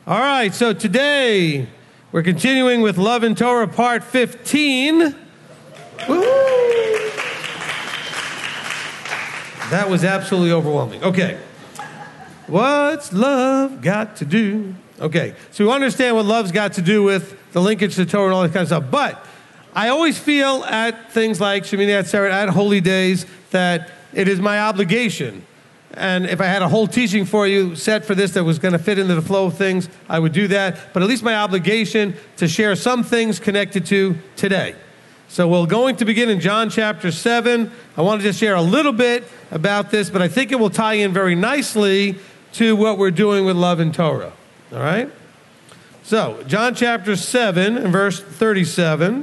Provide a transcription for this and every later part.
All right, so today we're continuing with Love and Torah Part 15. Woo! That was absolutely overwhelming. Okay. What's love got to do? Okay, so we understand what love's got to do with the linkage to Torah and all that kind of stuff. But I always feel at things like Shemini Atzeret, at holy days, that it is my obligation. And if I had a whole teaching for you set for this that was going to fit into the flow of things, I would do that. But at least my obligation to share some things connected to today. So we're going to begin in John chapter 7. I want to just share a little bit about this, but I think it will tie in very nicely to what we're doing with Love and Torah. All right? So, John chapter 7 and verse 37.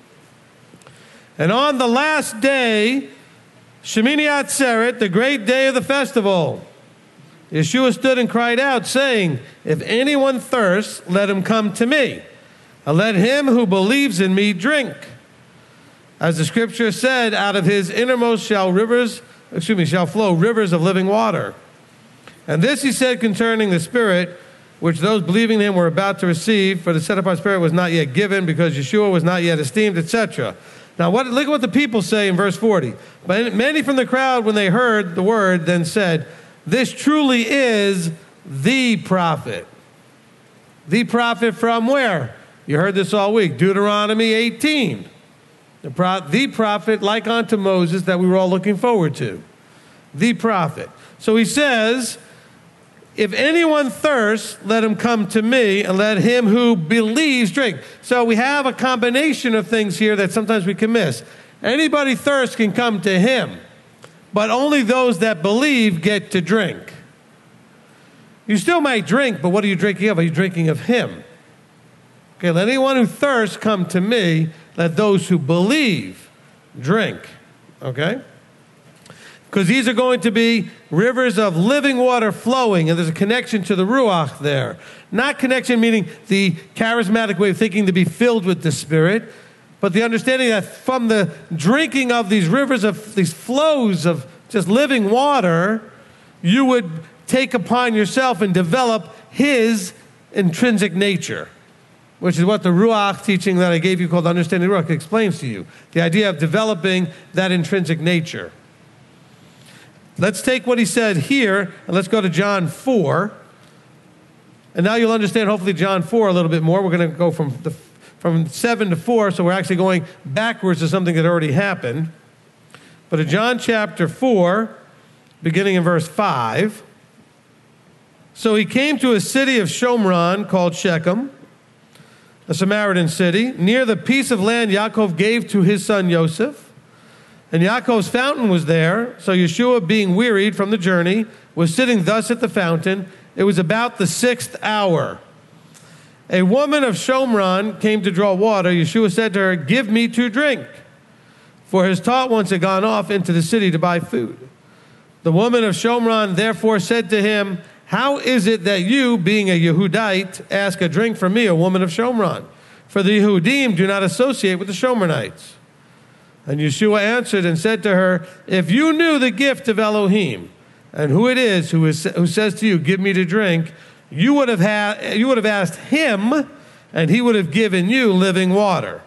And on the last day, Shemini Atzeret, the great day of the festival, Yeshua stood and cried out, saying, if anyone thirsts, let him come to me, and let him who believes in me drink. As the scripture said, out of his innermost shall flow rivers of living water. And this he said concerning the Spirit, which those believing in him were about to receive, for the set-apart Spirit was not yet given, because Yeshua was not yet esteemed, etc. Now, look at what the people say in verse 40. But many from the crowd, when they heard the word, then said, this truly is the prophet. The prophet from where? You heard this all week. Deuteronomy 18. The prophet like unto Moses that we were all looking forward to. The prophet. So he says, if anyone thirsts, let him come to me, and let him who believes drink. So we have a combination of things here that sometimes we can miss. Anybody thirsts can come to him, but only those that believe get to drink. You still might drink, but what are you drinking of? Are you drinking of him? Okay, let anyone who thirsts come to me, let those who believe drink. Okay? Because these are going to be rivers of living water flowing, and there's a connection to the Ruach there. Not connection meaning the charismatic way of thinking to be filled with the Spirit, but the understanding that from the drinking of these rivers, of these flows of just living water, you would take upon yourself and develop his intrinsic nature, which is what the Ruach teaching that I gave you called Understanding Ruach explains to you. The idea of developing that intrinsic nature. Let's take what he said here, and let's go to John 4. And now you'll understand, hopefully, John 4 a little bit more. We're going to go from 7 to 4, so we're actually going backwards to something that already happened. But in John chapter 4, beginning in verse 5, so he came to a city of Shomron called Shechem, a Samaritan city, near the piece of land Yaakov gave to his son Yosef. And Yaakov's fountain was there, so Yeshua, being wearied from the journey, was sitting thus at the fountain. It was about the 6th hour. A woman of Shomron came to draw water. Yeshua said to her, give me to drink. For his taught ones had gone off into the city to buy food. The woman of Shomron therefore said to him, how is it that you, being a Yehudite, ask a drink from me, a woman of Shomron? For the Yehudim do not associate with the Shomronites. And Yeshua answered and said to her, if you knew the gift of Elohim, and who it is who says to you, give me to drink, you would have asked him, and he would have given you living water.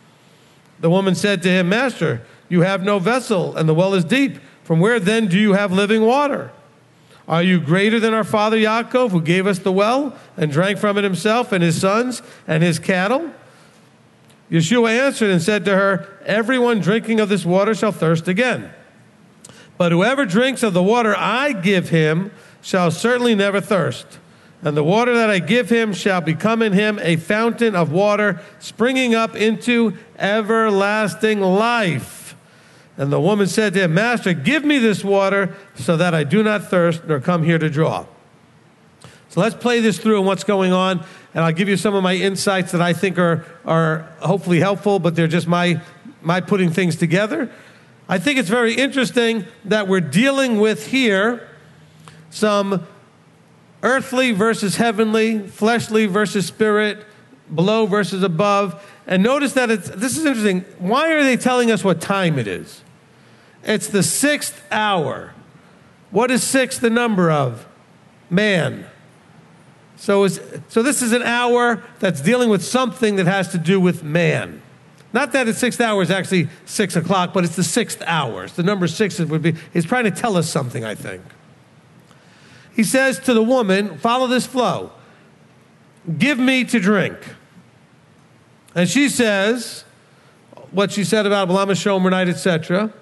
The woman said to him, Master, you have no vessel, and the well is deep. From where then do you have living water? Are you greater than our father Yaakov, who gave us the well, and drank from it himself, and his sons, and his cattle? Yeshua answered and said to her, everyone drinking of this water shall thirst again. But whoever drinks of the water I give him shall certainly never thirst. And the water that I give him shall become in him a fountain of water springing up into everlasting life. And the woman said to him, Master, give me this water so that I do not thirst nor come here to draw. So let's play this through and what's going on, and I'll give you some of my insights that I think are hopefully helpful, but they're just my putting things together. I think it's very interesting that we're dealing with here some earthly versus heavenly, fleshly versus spirit, below versus above. And notice that this is interesting. Why are they telling us what time it is? It's the 6th hour. What is 6 the number of? Man. So this is an hour that's dealing with something that has to do with man. Not that the 6th hour is actually 6 o'clock, but it's the 6th hour. The number 6 is trying to tell us something, I think. He says to the woman, follow this flow. Give me to drink. And she says what she said about Lama Shomer night, etc.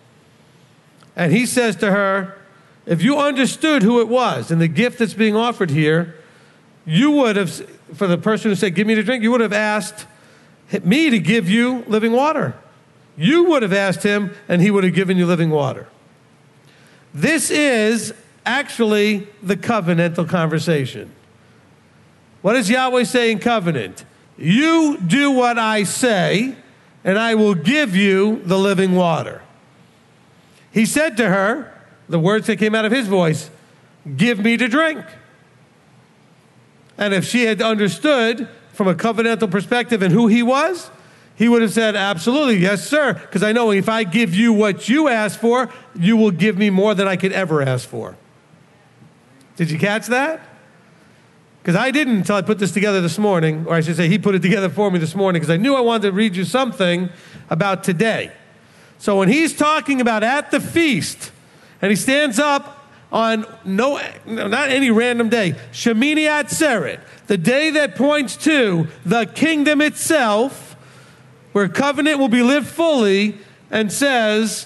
And he says to her, if you understood who it was and the gift that's being offered here, you would have, for the person who said, give me to drink, you would have asked me to give you living water. You would have asked him, and he would have given you living water. This is actually the covenantal conversation. What does Yahweh say in covenant? You do what I say, and I will give you the living water. He said to her, the words that came out of his voice, give me to drink. And if she had understood from a covenantal perspective and who he was, he would have said, absolutely, yes, sir, because I know if I give you what you asked for, you will give me more than I could ever ask for. Did you catch that? Because I didn't until I put this together this morning, or I should say he put it together for me this morning, because I knew I wanted to read you something about today. So when he's talking about at the feast, and he stands up on not any random day, Shemini Atzeret, the day that points to the kingdom itself, where covenant will be lived fully, and says,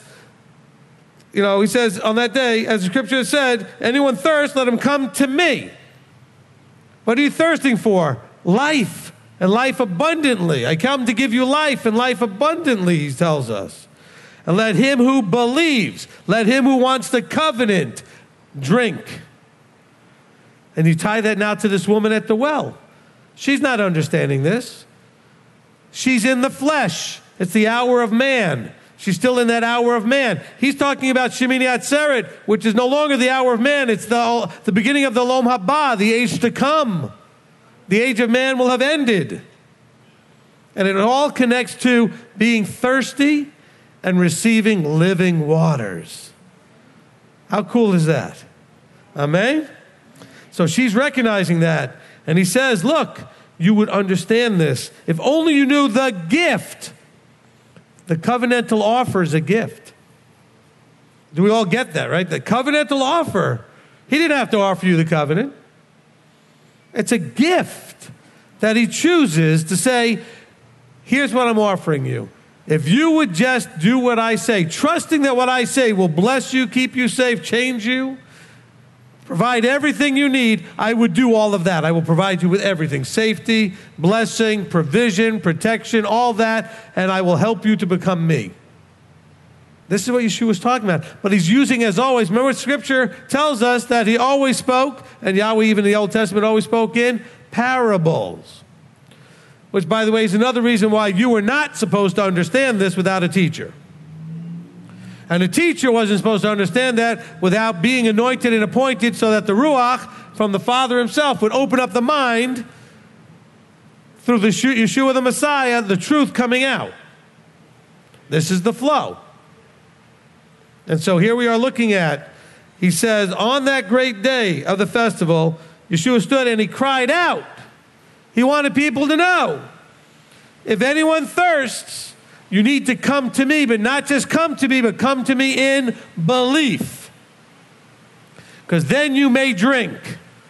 he says on that day, as the scripture has said, anyone thirst, let him come to me. What are you thirsting for? Life, and life abundantly. I come to give you life and life abundantly, he tells us. And let him who believes, let him who wants the covenant, drink. And you tie that now to this woman at the well. She's not understanding this. She's in the flesh. It's the hour of man. She's still in that hour of man. He's talking about Shemini Atzeret, which is no longer the hour of man. It's the beginning of the Olam Haba, the age to come. The age of man will have ended. And it all connects to being thirsty and receiving living waters. How cool is that? Amen? So she's recognizing that. And he says, look, you would understand this. If only you knew the gift. The covenantal offer is a gift. Do we all get that, right? The covenantal offer. He didn't have to offer you the covenant. It's a gift that he chooses to say, here's what I'm offering you. If you would just do what I say, trusting that what I say will bless you, keep you safe, change you, provide everything you need, I would do all of that. I will provide you with everything. Safety, blessing, provision, protection, all that, and I will help you to become me. This is what Yeshua was talking about. But he's using, as always, remember Scripture tells us that he always spoke, and Yahweh even in the Old Testament always spoke in parables. Which, by the way, is another reason why you were not supposed to understand this without a teacher. And a teacher wasn't supposed to understand that without being anointed and appointed so that the Ruach from the Father himself would open up the mind through the Yeshua the Messiah, the truth coming out. This is the flow. And so here we are looking at, he says, on that great day of the festival, Yeshua stood and he cried out. He wanted people to know, if anyone thirsts, you need to come to me, but not just come to me, but come to me in belief. Because then you may drink.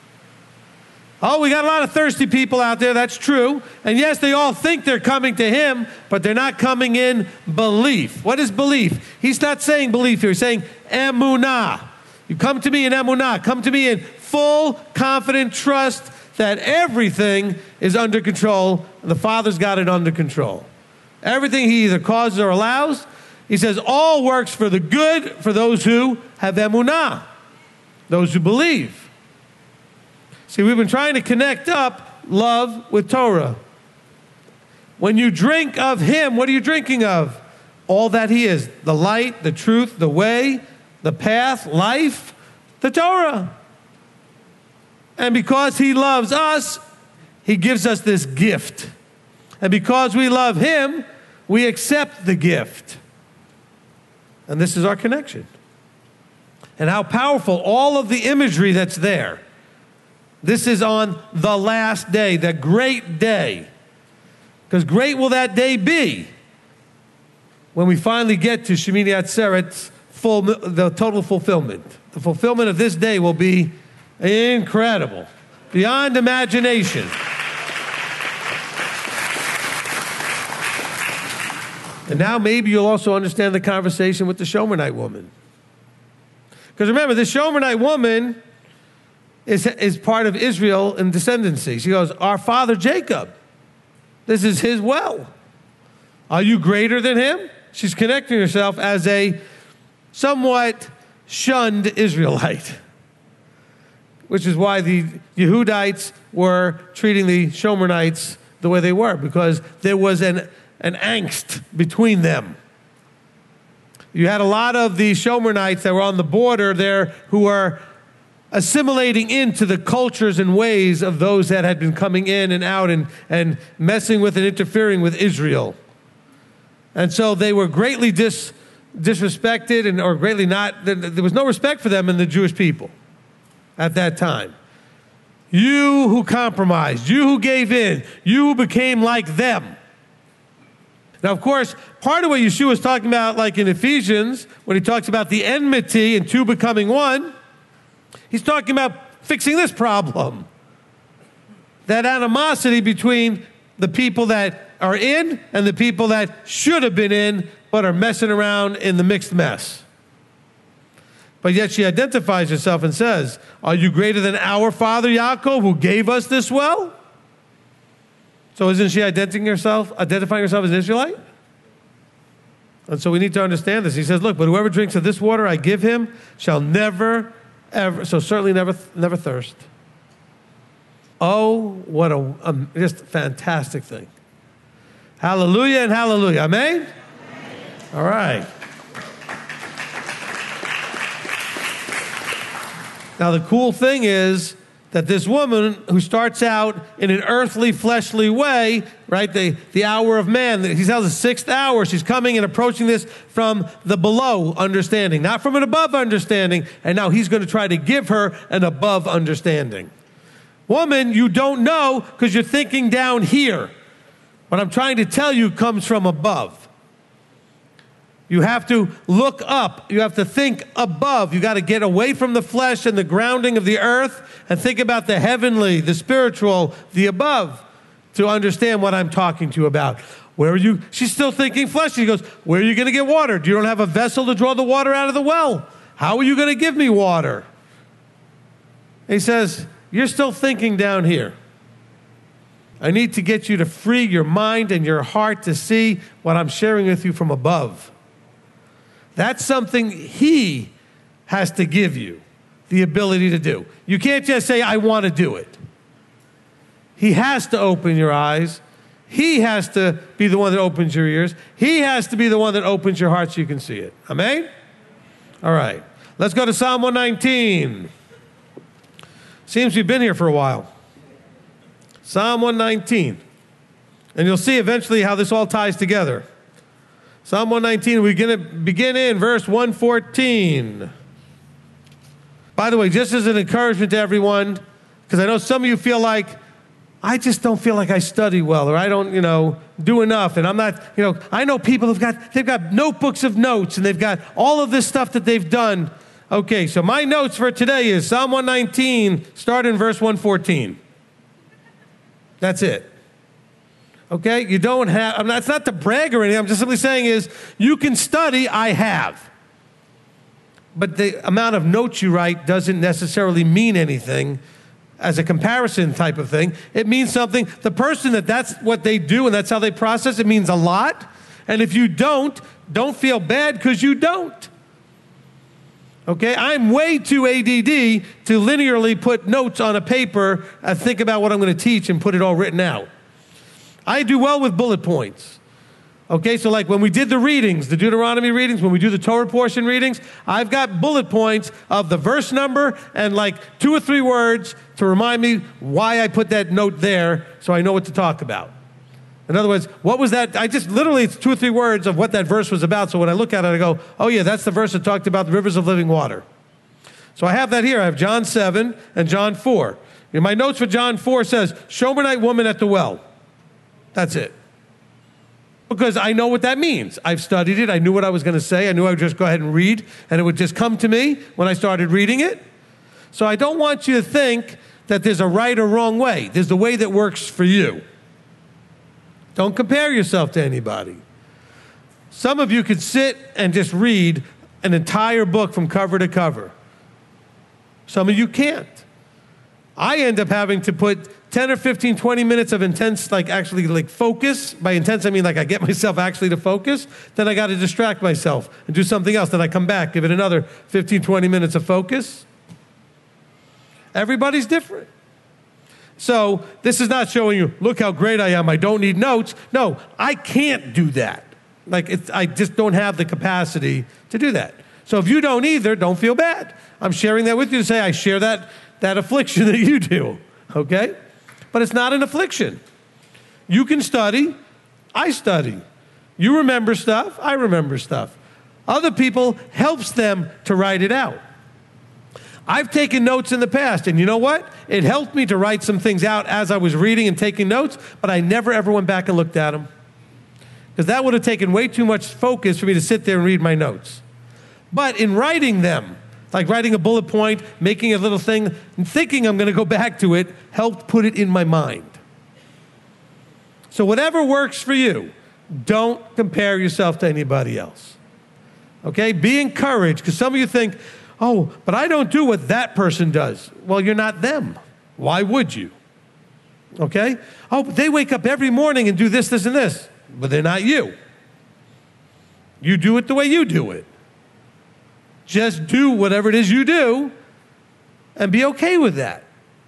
Oh, we got a lot of thirsty people out there, that's true. And yes, they all think they're coming to him, but they're not coming in belief. What is belief? He's not saying belief here, he's saying emunah. You come to me in emunah, come to me in full, confident trust that everything is under control, and the Father's got it under control. Everything he either causes or allows, he says, all works for the good for those who have emunah, those who believe. See, we've been trying to connect up love with Torah. When you drink of him, what are you drinking of? All that he is, the light, the truth, the way, the path, life, the Torah. And because he loves us, he gives us this gift. And because we love him, we accept the gift. And this is our connection. And how powerful all of the imagery that's there. This is on the last day, the great day. Because great will that day be when we finally get to Shemini Atzeret, the total fulfillment. The fulfillment of this day will be incredible, beyond imagination. And now maybe you'll also understand the conversation with the Shomerite woman. Because remember, the Shomerite woman is part of Israel in descendancy. She goes, our father Jacob, this is his well. Are you greater than him? She's connecting herself as a somewhat shunned Israelite, which is why the Yehudites were treating the Shomerites the way they were, because there was an angst between them. You had a lot of the Shomerites that were on the border there who were assimilating into the cultures and ways of those that had been coming in and out and messing with and interfering with Israel. And so they were greatly disrespected or greatly not, there was no respect for them in the Jewish people at that time. You who compromised, you who gave in, you who became like them. Now, of course, part of what Yeshua is talking about, like in Ephesians, when he talks about the enmity and two becoming one, he's talking about fixing this problem. That animosity between the people that are in and the people that should have been in but are messing around in the mixed mess. But yet she identifies herself and says, are you greater than our father Yaakov who gave us this well? So isn't she identifying herself as an Israelite? And so we need to understand this. He says, look, but whoever drinks of this water I give him shall never, ever, so certainly never thirst. Oh, what a just fantastic thing. Hallelujah and hallelujah. Amen? Amen. All right. Now the cool thing is that this woman who starts out in an earthly, fleshly way, right, the hour of man, he tells the sixth hour, she's coming and approaching this from the below understanding, not from an above understanding, and now he's going to try to give her an above understanding. Woman, you don't know because you're thinking down here. What I'm trying to tell you comes from above. You have to look up. You have to think above. You got to get away from the flesh and the grounding of the earth and think about the heavenly, the spiritual, the above to understand what I'm talking to you about. Where are you? She's still thinking flesh. She goes, where are you going to get water? You don't have a vessel to draw the water out of the well. How are you going to give me water? He says, you're still thinking down here. I need to get you to free your mind and your heart to see what I'm sharing with you from above. That's something he has to give you the ability to do. You can't just say, I want to do it. He has to open your eyes. He has to be the one that opens your ears. He has to be the one that opens your heart so you can see it. Amen? All right. Let's go to Psalm 119. Seems we've been here for a while. Psalm 119. And you'll see eventually how this all ties together. Psalm 119, we're going to begin in verse 114. By the way, just as an encouragement to everyone, because I know some of you feel like, I just don't feel like I study well, or I don't, do enough, and I'm not, I know people they've got notebooks of notes, and they've got all of this stuff that they've done. Okay, so my notes for today is Psalm 119, start in verse 114. That's it. Okay, you don't have, it's not to brag or anything, I'm just simply saying is, you can study, I have. But the amount of notes you write doesn't necessarily mean anything as a comparison type of thing. It means something, the person that's what they do and that's how they process, it means a lot. And if you don't feel bad because you don't. Okay, I'm way too ADD to linearly put notes on a paper and think about what I'm going to teach and put it all written out. I do well with bullet points. Okay, so like when we did the readings, the Deuteronomy readings, when we do the Torah portion readings, I've got bullet points of the verse number and like 2 or 3 words to remind me why I put that note there so I know what to talk about. In other words, what was that? It's 2 or 3 words of what that verse was about. So when I look at it, I go, oh yeah, that's the verse that talked about the rivers of living water. So I have that here. I have John 7 and John 4. In my notes for John 4 says, Shunammite woman at the well. That's it. Because I know what that means. I've studied it. I knew what I was going to say. I knew I would just go ahead and read, and it would just come to me when I started reading it. So I don't want you to think that there's a right or wrong way. There's the way that works for you. Don't compare yourself to anybody. Some of you could sit and just read an entire book from cover to cover. Some of you can't. I end up having to put 10 or 15, 20 minutes of intense, focus. By intense, I mean I get myself actually to focus. Then I got to distract myself and do something else. Then I come back, give it another 15, 20 minutes of focus. Everybody's different. So this is not showing you, look how great I am. I don't need notes. No, I can't do that. I just don't have the capacity to do that. So if you don't either, don't feel bad. I'm sharing that with you to say I share that affliction that you do, okay? But it's not an affliction. You can study, I study. You remember stuff, I remember stuff. Other people helps them to write it out. I've taken notes in the past, and you know what? It helped me to write some things out as I was reading and taking notes, but I never ever went back and looked at them. Because that would have taken way too much focus for me to sit there and read my notes. But in writing them, like writing a bullet point, making a little thing, and thinking I'm going to go back to it, helped put it in my mind. So whatever works for you, don't compare yourself to anybody else. Okay? Be encouraged, because some of you think, oh, but I don't do what that person does. Well, you're not them. Why would you? Okay? Oh, but they wake up every morning and do this, this, and this. But they're not you. You do it the way you do it. Just do whatever it is you do and be okay with that.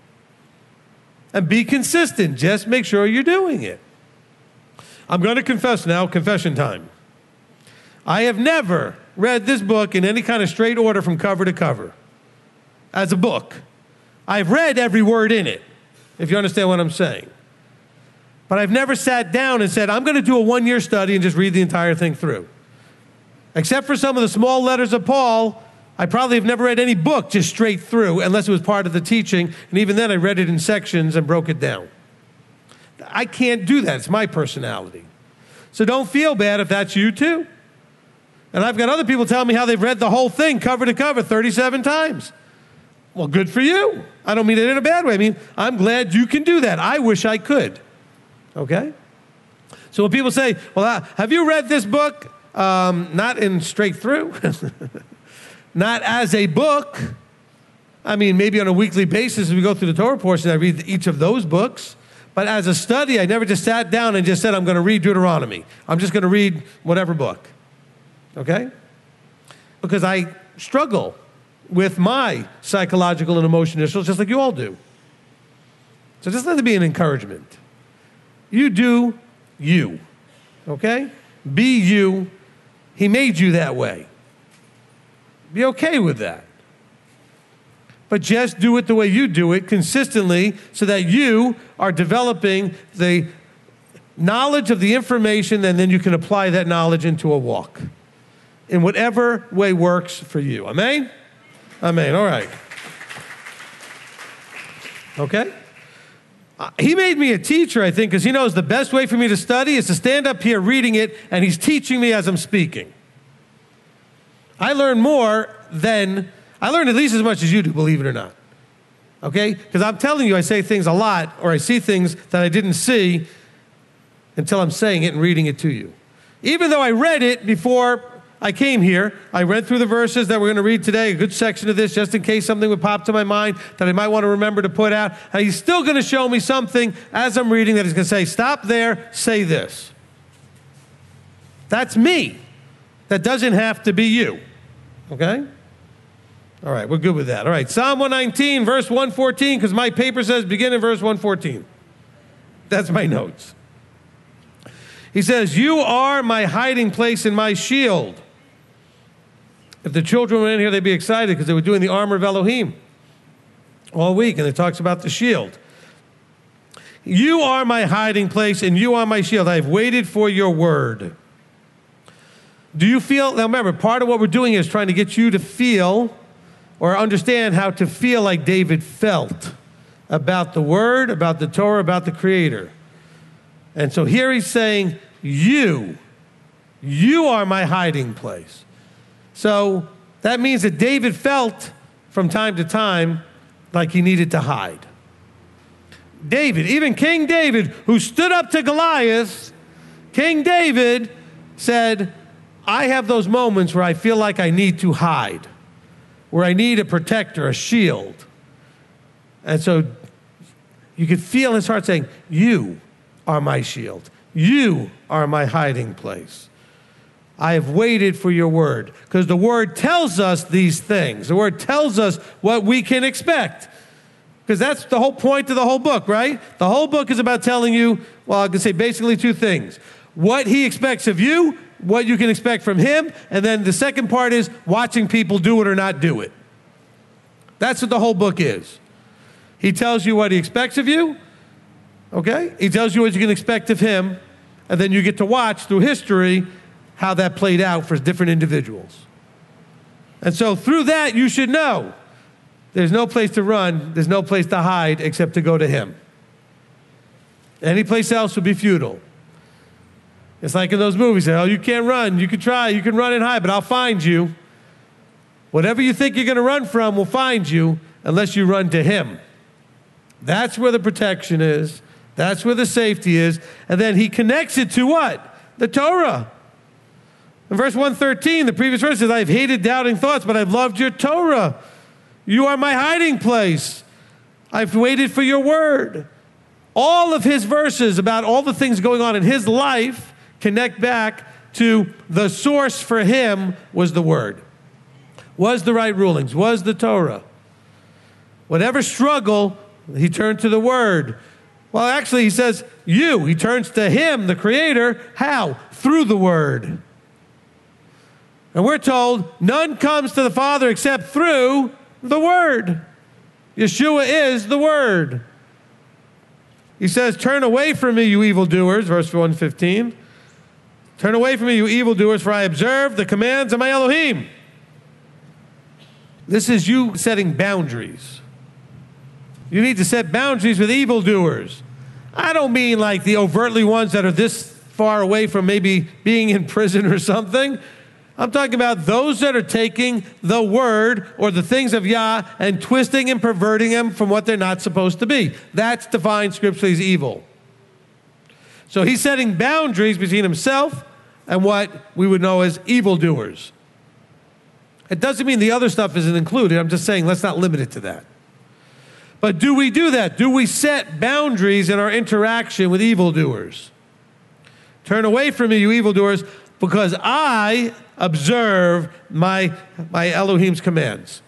And be consistent. Just make sure you're doing it. I'm going to confess now, confession time. I have never read this book in any kind of straight order from cover to cover as a book. I've read every word in it, if you understand what I'm saying. But I've never sat down and said, I'm going to do a 1-year study and just read the entire thing through. Except for some of the small letters of Paul, I probably have never read any book just straight through unless it was part of the teaching. And even then I read it in sections and broke it down. I can't do that. It's my personality. So don't feel bad if that's you too. And I've got other people telling me how they've read the whole thing cover to cover 37 times. Well, good for you. I don't mean it in a bad way. I mean, I'm glad you can do that. I wish I could. Okay? So when people say, well, have you read this book? Not in straight through. Not as a book. I mean, maybe on a weekly basis as we go through the Torah portion, I read each of those books. But as a study, I never just sat down and just said, I'm going to read Deuteronomy. I'm just going to read whatever book. Okay? Because I struggle with my psychological and emotional issues just like you all do. So just let it be an encouragement. You do you. Okay? Be you. He made you that way. Be okay with that. But just do it the way you do it consistently so that you are developing the knowledge of the information, and then you can apply that knowledge into a walk in whatever way works for you. Amen? Amen. All right. Okay? He made me a teacher, I think, because he knows the best way for me to study is to stand up here reading it, and he's teaching me as I'm speaking. I learn at least as much as you do, believe it or not. Okay? Because I'm telling you, I say things a lot, or I see things that I didn't see until I'm saying it and reading it to you. Even though I read it before I came here, I read through the verses that we're going to read today, a good section of this, just in case something would pop to my mind that I might want to remember to put out. And he's still going to show me something as I'm reading that he's going to say, stop there, say this. That's me. That doesn't have to be you. Okay? All right, we're good with that. All right, Psalm 119, verse 114, because my paper says begin in verse 114. That's my notes. He says, you are my hiding place and my shield. If the children were in here, they'd be excited because they were doing the armor of Elohim all week, and it talks about the shield. You are my hiding place and you are my shield. I have waited for your word. Do you feel, now remember, part of what we're doing is trying to get you to feel or understand how to feel like David felt about the Word, about the Torah, about the Creator. And so here he's saying, you are my hiding place. So that means that David felt from time to time like he needed to hide. David, even King David, who stood up to Goliath, King David said, I have those moments where I feel like I need to hide, where I need a protector, a shield. And so you could feel his heart saying, you are my shield. You are my hiding place. I have waited for your word, because the word tells us these things. The word tells us what we can expect, because that's the whole point of the whole book, right? The whole book is about telling you, well, I can say basically two things. What he expects of you, what you can expect from him, and then the second part is watching people do it or not do it. That's what the whole book is. He tells you what he expects of you, okay? He tells you what you can expect of him, and then you get to watch through history how that played out for different individuals. And so through that, you should know there's no place to run, there's no place to hide except to go to him. Any place else would be futile. It's like in those movies, oh, you can't run, you can try, you can run and hide, but I'll find you. Whatever you think you're going to run from will find you unless you run to him. That's where the protection is. That's where the safety is. And then he connects it to what? The Torah. In verse 113, the previous verse says, I've hated doubting thoughts, but I've loved your Torah. You are my hiding place. I've waited for your word. All of his verses about all the things going on in his life connect back to the source for him was the word, was the right rulings, was the Torah. Whatever struggle, he turned to the word. Well, actually, he says, he turns to him, the Creator. How? Through the word. And we're told none comes to the Father except through the word. Yeshua is the word. He says, turn away from me, you evildoers, verse 115. Turn away from me, you evildoers, for I observe the commands of my Elohim. This is you setting boundaries. You need to set boundaries with evildoers. I don't mean like the overtly ones that are this far away from maybe being in prison or something. I'm talking about those that are taking the word or the things of Yah and twisting and perverting them from what they're not supposed to be. That's defined scripturally as evil. So he's setting boundaries between himself and what we would know as evildoers. It doesn't mean the other stuff isn't included. I'm just saying let's not limit it to that. But do we do that? Do we set boundaries in our interaction with evildoers? Turn away from me, you evildoers, because I observe my Elohim's commands.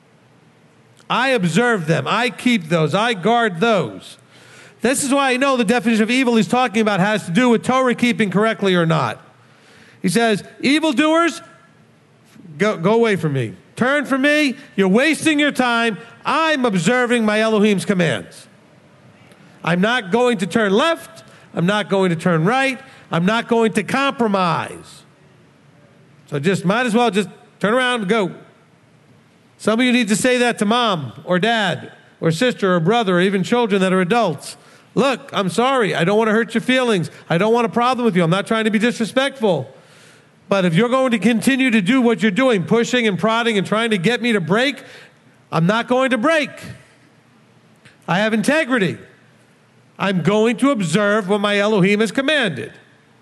I observe them. I keep those. I guard those. This is why I know the definition of evil he's talking about has to do with Torah keeping correctly or not. He says, evildoers, go away from me. Turn from me. You're wasting your time. I'm observing my Elohim's commands. I'm not going to turn left. I'm not going to turn right. I'm not going to compromise. So just might as well just turn around and go. Some of you need to say that to mom or dad or sister or brother or even children that are adults. Look, I'm sorry. I don't want to hurt your feelings. I don't want a problem with you. I'm not trying to be disrespectful. But if you're going to continue to do what you're doing, pushing and prodding and trying to get me to break, I'm not going to break. I have integrity. I'm going to observe what my Elohim has commanded.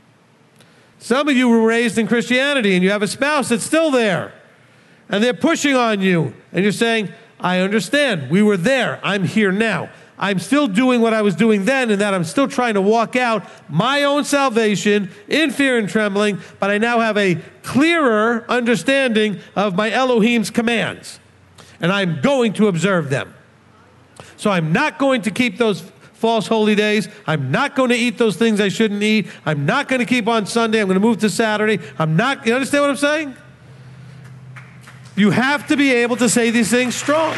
Some of you were raised in Christianity and you have a spouse that's still there and they're pushing on you and you're saying, I understand. We were there. I'm here now. I'm still doing what I was doing then, and that I'm still trying to walk out my own salvation in fear and trembling, but I now have a clearer understanding of my Elohim's commands, and I'm going to observe them. So I'm not going to keep those false holy days. I'm not going to eat those things I shouldn't eat. I'm not going to keep on Sunday. I'm going to move to Saturday. You understand what I'm saying? You have to be able to say these things strong.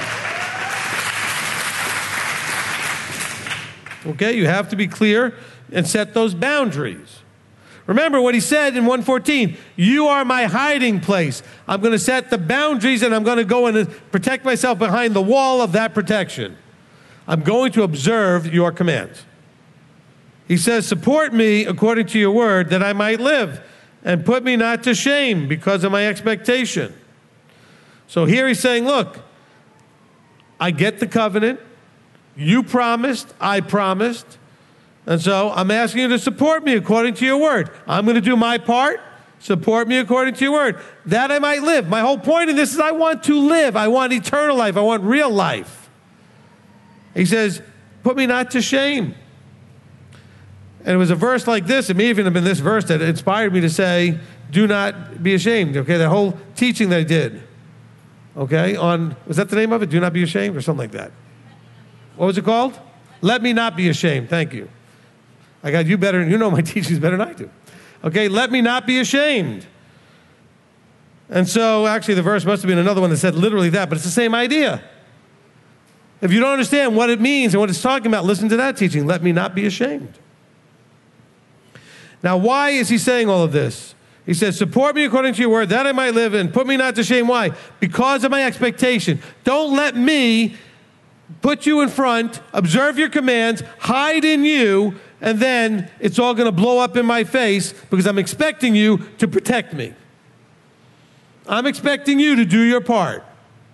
Okay, you have to be clear and set those boundaries. Remember what he said in 114, you are my hiding place. I'm going to set the boundaries and I'm going to go and protect myself behind the wall of that protection. I'm going to observe your commands. He says, support me according to your word that I might live, and put me not to shame because of my expectation. So here he's saying, look, I get the covenant. You promised, I promised. And so I'm asking you to support me according to your word. I'm going to do my part. Support me according to your word, that I might live. My whole point in this is I want to live. I want eternal life. I want real life. He says, put me not to shame. And it was a verse like this, it may even have been this verse that inspired me to say, do not be ashamed. Okay, that whole teaching that I did. Okay, was that the name of it? Do not be ashamed or something like that. What was it called? Let me not be ashamed. Thank you. I got you better, you know my teachings better than I do. Okay, let me not be ashamed. And so actually the verse must have been another one that said literally that, but it's the same idea. If you don't understand what it means and what it's talking about, listen to that teaching. Let me not be ashamed. Now, why is he saying all of this? He says, support me according to your word, that I might live, and put me not to shame. Why? Because of my expectation. Don't let me put you in front, observe your commands, hide in you, and then it's all going to blow up in my face because I'm expecting you to protect me. I'm expecting you to do your part.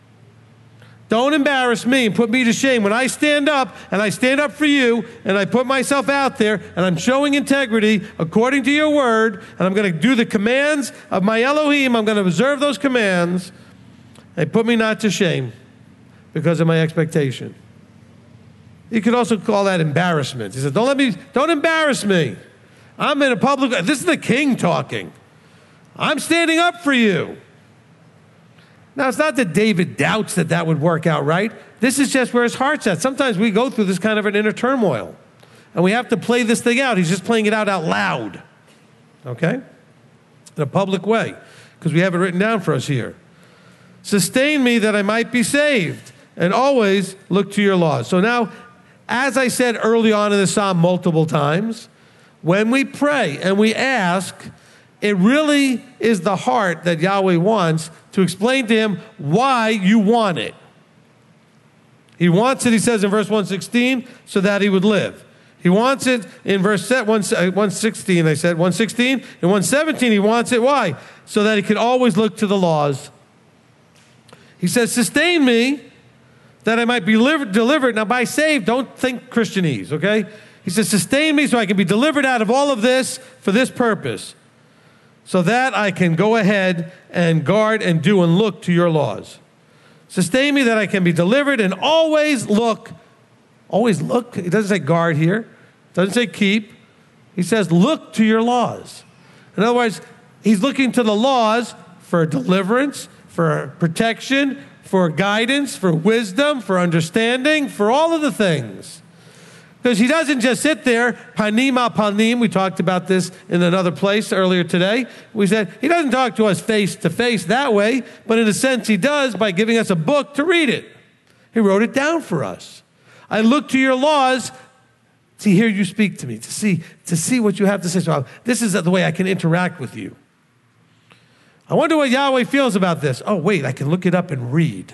Don't embarrass me and put me to shame. When I stand up, and I stand up for you, and I put myself out there, and I'm showing integrity according to your word, and I'm going to do the commands of my Elohim, I'm going to observe those commands, and put me not to shame because of my expectation. You could also call that embarrassment. He said, don't embarrass me. I'm in a public, this is the king talking. I'm standing up for you. Now, it's not that David doubts that that would work out right. This is just where his heart's at. Sometimes we go through this kind of an inner turmoil, and we have to play this thing out. He's just playing it out loud, okay? In a public way, because we have it written down for us here. Sustain me that I might be saved, and always look to your laws. So now, as I said early on in the psalm multiple times, when we pray and we ask, it really is the heart that Yahweh wants to explain to him why you want it. He wants it, he says in verse 116, so that he would live. He wants it in verse 116, I said, 116. In 117, he wants it, why? So that he can always look to the laws. He says, sustain me, that I might be delivered. Now, by saved, don't think Christianese, okay? He says, sustain me so I can be delivered out of all of this for this purpose, so that I can go ahead and guard and do and look to your laws. Sustain me that I can be delivered and always look. Always look. It doesn't say guard here. It doesn't say keep. He says look to your laws. In other words, he's looking to the laws for deliverance, for protection, for guidance, for wisdom, for understanding, for all of the things. Because he doesn't just sit there, panim al panim. We talked about this in another place earlier today. We said he doesn't talk to us face to face that way, but in a sense he does by giving us a book to read it. He wrote it down for us. I look to your laws to hear you speak to me, to see what you have to say. So this is the way I can interact with you. I wonder what Yahweh feels about this. Oh, wait, I can look it up and read.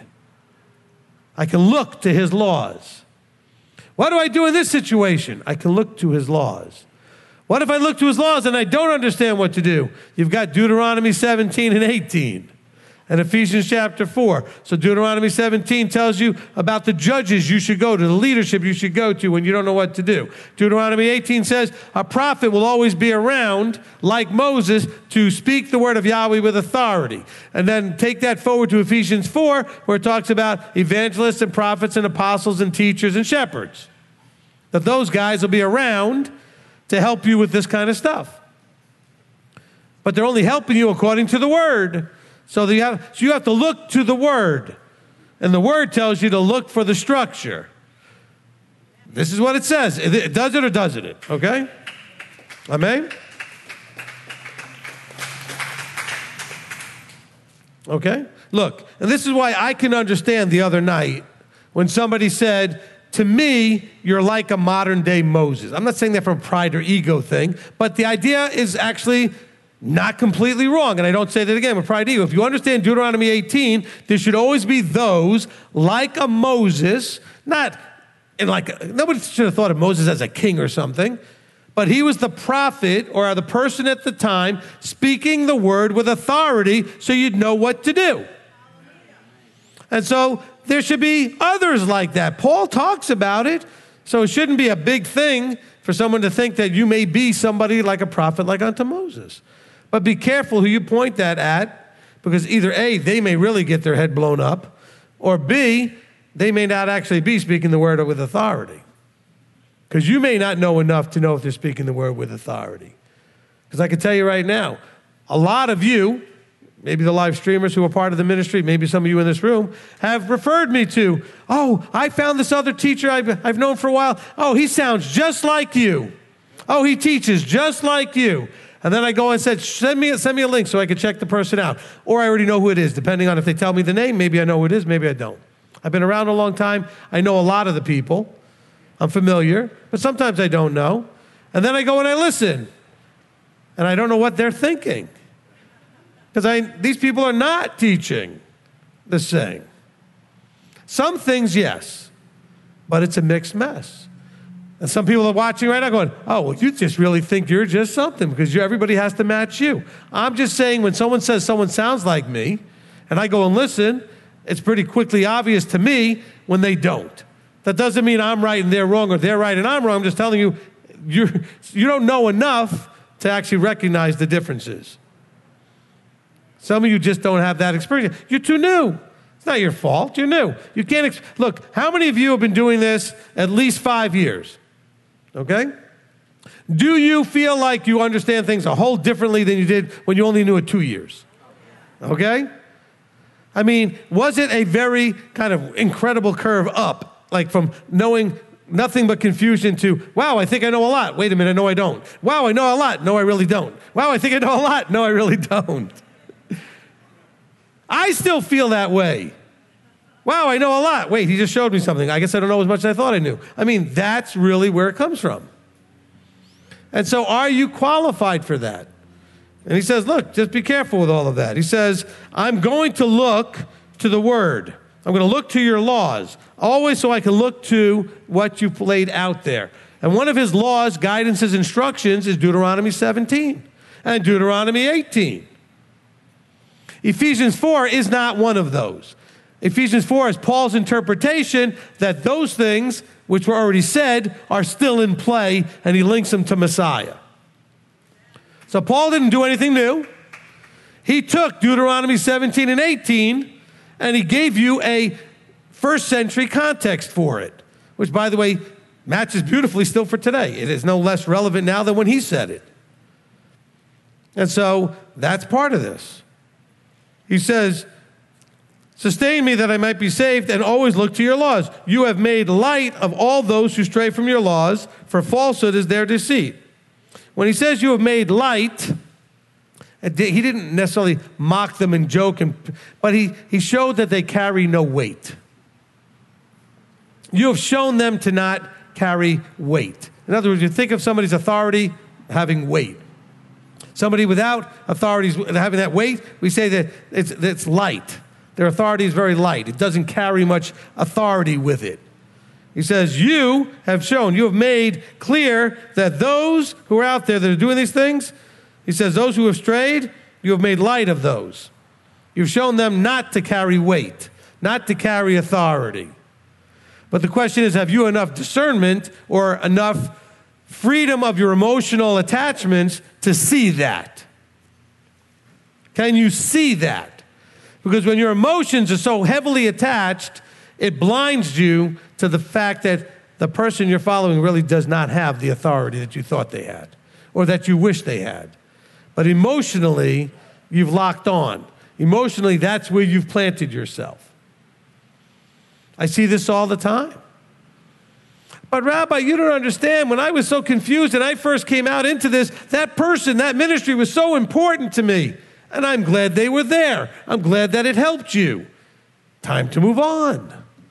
I can look to his laws. What do I do in this situation? I can look to his laws. What if I look to his laws and I don't understand what to do? You've got Deuteronomy 17 and 18 and Ephesians chapter 4. So Deuteronomy 17 tells you about the judges you should go to, the leadership you should go to when you don't know what to do. Deuteronomy 18 says a prophet will always be around, like Moses, to speak the word of Yahweh with authority. And then take that forward to Ephesians 4, where it talks about evangelists and prophets and apostles and teachers and shepherds. That those guys will be around to help you with this kind of stuff. But they're only helping you according to the word. So you have to look to the word. And the word tells you to look for the structure. This is what it says. It does it or doesn't it? Okay? Amen? Okay? Look, and this is why I can understand the other night when somebody said, to me, you're like a modern day Moses. I'm not saying that from a pride or ego thing, but the idea is actually not completely wrong. And I don't say that again with pride or ego. If you understand Deuteronomy 18, there should always be those like a Moses, not And nobody should have thought of Moses as a king or something, but he was the prophet or the person at the time speaking the word with authority so you'd know what to do. And so there should be others like that. Paul talks about it, so it shouldn't be a big thing for someone to think that you may be somebody like a prophet like unto Moses. But be careful who you point that at, because either A, they may really get their head blown up, or B, they may not actually be speaking the word with authority. Because you may not know enough to know if they're speaking the word with authority. Because I can tell you right now, a lot of you, maybe the live streamers who are part of the ministry, maybe some of you in this room, have referred me to, oh, I found this other teacher I've known for a while. Oh, he sounds just like you. Oh, he teaches just like you. And then I go and said, send me a link so I can check the person out. Or I already know who it is, depending on if they tell me the name. Maybe I know who it is, maybe I don't. I've been around a long time. I know a lot of the people. I'm familiar, but sometimes I don't know. And then I go and I listen. And I don't know what they're thinking. Because these people are not teaching the same. Some things, yes, but it's a mixed mess. And some people are watching right now going, oh, well, you just really think you're just something because everybody has to match you. I'm just saying when someone says someone sounds like me, and I go and listen, it's pretty quickly obvious to me when they don't. That doesn't mean I'm right and they're wrong, or they're right and I'm wrong. I'm just telling you, you don't know enough to actually recognize the differences. Some of you just don't have that experience. You're too new. It's not your fault. You're new. You can't. Look, how many of you have been doing this at least 5 years? Okay? Do you feel like you understand things a whole differently than you did when you only knew it 2 years? Okay? I mean, was it a very kind of incredible curve up, like from knowing nothing but confusion to, wow, I think I know a lot. Wait a minute, no, I don't. Wow, I know a lot. No, I really don't. Wow, I think I know a lot. No, I really don't. I still feel that way. Wow, I know a lot. Wait, he just showed me something. I guess I don't know as much as I thought I knew. I mean, that's really where it comes from. And so are you qualified for that? And he says, look, just be careful with all of that. He says, I'm going to look to the word. I'm going to look to your laws, always so I can look to what you've laid out there. And one of his laws, guidances, instructions is Deuteronomy 17 and Deuteronomy 18. Ephesians 4 is not one of those. Ephesians 4 is Paul's interpretation that those things, which were already said, are still in play, and he links them to Messiah. So Paul didn't do anything new. He took Deuteronomy 17 and 18, and he gave you a first century context for it, which, by the way, matches beautifully still for today. It is no less relevant now than when he said it. And so that's part of this. He says, sustain me that I might be saved and always look to your laws. You have made light of all those who stray from your laws, for falsehood is their deceit. When he says you have made light, he didn't necessarily mock them and joke, but he showed that they carry no weight. You have shown them to not carry weight. In other words, you think of somebody's authority having weight. Somebody without authorities having that weight, we say that it's light. Their authority is very light. It doesn't carry much authority with it. He says, you have shown, you have made clear that those who are out there that are doing these things, he says, those who have strayed, you have made light of those. You've shown them not to carry weight, not to carry authority. But the question is, have you enough discernment or enough freedom of your emotional attachments to see that? Can you see that? Because when your emotions are so heavily attached, it blinds you to the fact that the person you're following really does not have the authority that you thought they had or that you wish they had. But emotionally, you've locked on. Emotionally, that's where you've planted yourself. I see this all the time. But Rabbi, you don't understand. When I was so confused and I first came out into this, that person, that ministry was so important to me. And I'm glad they were there. I'm glad that it helped you. Time to move on.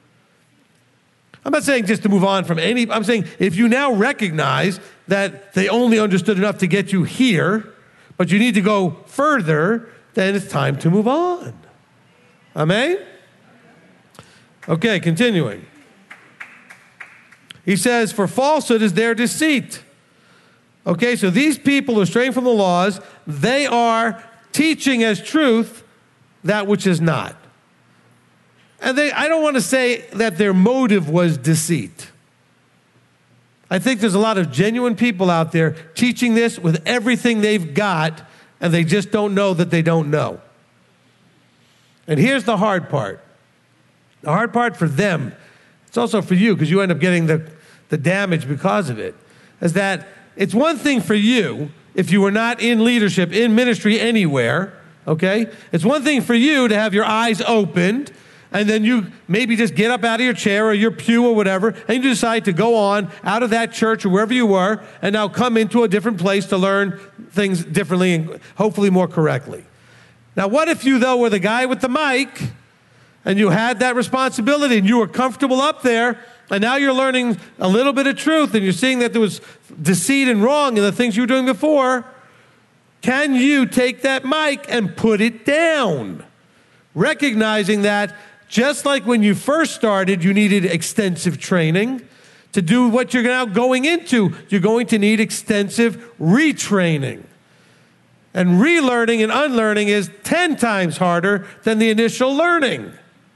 I'm not saying just to move on from any, I'm saying if you now recognize that they only understood enough to get you here, but you need to go further, then it's time to move on. Amen? Okay, continuing. He says, for falsehood is their deceit. Okay, so these people are straying from the laws. They are teaching as truth that which is not. And I don't want to say that their motive was deceit. I think there's a lot of genuine people out there teaching this with everything they've got, and they just don't know that they don't know. And here's the hard part. The hard part for them, it's also for you, because you end up getting the damage because of it, is that it's one thing for you if you were not in leadership, in ministry anywhere, okay? It's one thing for you to have your eyes opened, and then you maybe just get up out of your chair or your pew or whatever, and you decide to go on out of that church or wherever you were, and now come into a different place to learn things differently and hopefully more correctly. Now, what if you, though, were the guy with the mic, and you had that responsibility, and you were comfortable up there, and now you're learning a little bit of truth, and you're seeing that there was deceit and wrong in the things you were doing before? Can you take that mic and put it down? Recognizing that just like when you first started, you needed extensive training. To do what you're now going into, you're going to need extensive retraining. And relearning and unlearning is 10 times harder than the initial learning.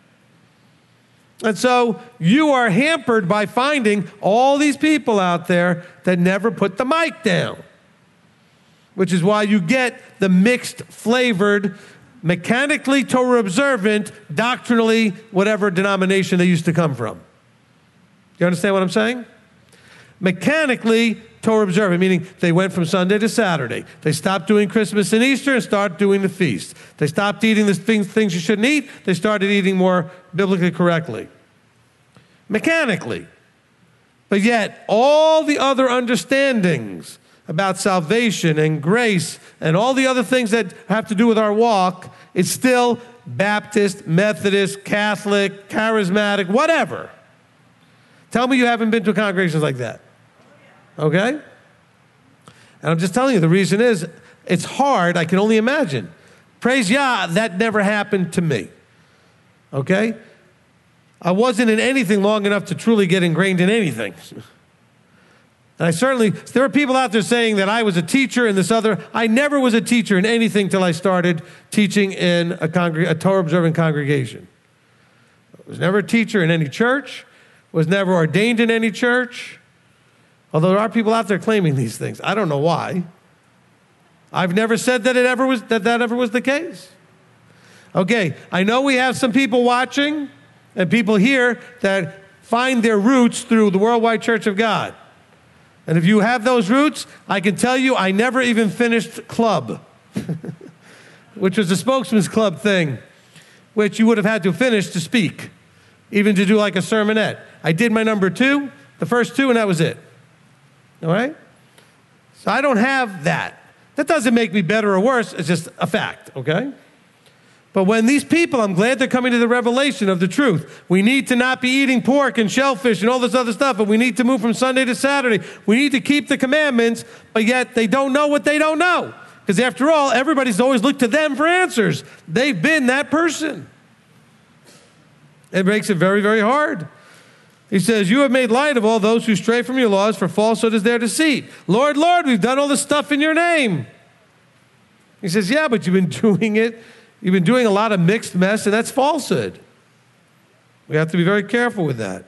And so you are hampered by finding all these people out there that never put the mic down, which is why you get the mixed flavored, mechanically Torah observant, doctrinally whatever denomination they used to come from. You understand what I'm saying? Mechanically Torah observant, meaning they went from Sunday to Saturday. They stopped doing Christmas and Easter and started doing the feast. They stopped eating the things you shouldn't eat. They started eating more biblically correctly. Mechanically. But yet, all the other understandings about salvation and grace and all the other things that have to do with our walk, it's still Baptist, Methodist, Catholic, Charismatic, whatever. Tell me you haven't been to congregations like that. Okay? And I'm just telling you, the reason is, it's hard, I can only imagine. Praise Yah, that never happened to me. Okay? I wasn't in anything long enough to truly get ingrained in anything. And there are people out there saying that I was a teacher in this other. I never was a teacher in anything till I started teaching in a Torah-observant congregation. I was never a teacher in any church, was never ordained in any church, although there are people out there claiming these things. I don't know why. I've never said that that ever was the case. Okay, I know we have some people watching and people here that find their roots through the Worldwide Church of God. And if you have those roots, I can tell you I never even finished club, which was a spokesman's club thing, which you would have had to finish to speak, even to do like a sermonette. I did my number 2, the first 2, and that was it. All right? So I don't have that. That doesn't make me better or worse. It's just a fact, okay? But when these people, I'm glad they're coming to the revelation of the truth. We need to not be eating pork and shellfish and all this other stuff, and we need to move from Sunday to Saturday. We need to keep the commandments, but yet they don't know what they don't know. Because after all, everybody's always looked to them for answers. They've been that person. It makes it very, very hard. He says, you have made light of all those who stray from your laws, for falsehood is their deceit. Lord, Lord, we've done all this stuff in your name. He says, yeah, but you've been doing it. You've been doing a lot of mixed mess, and that's falsehood. We have to be very careful with that.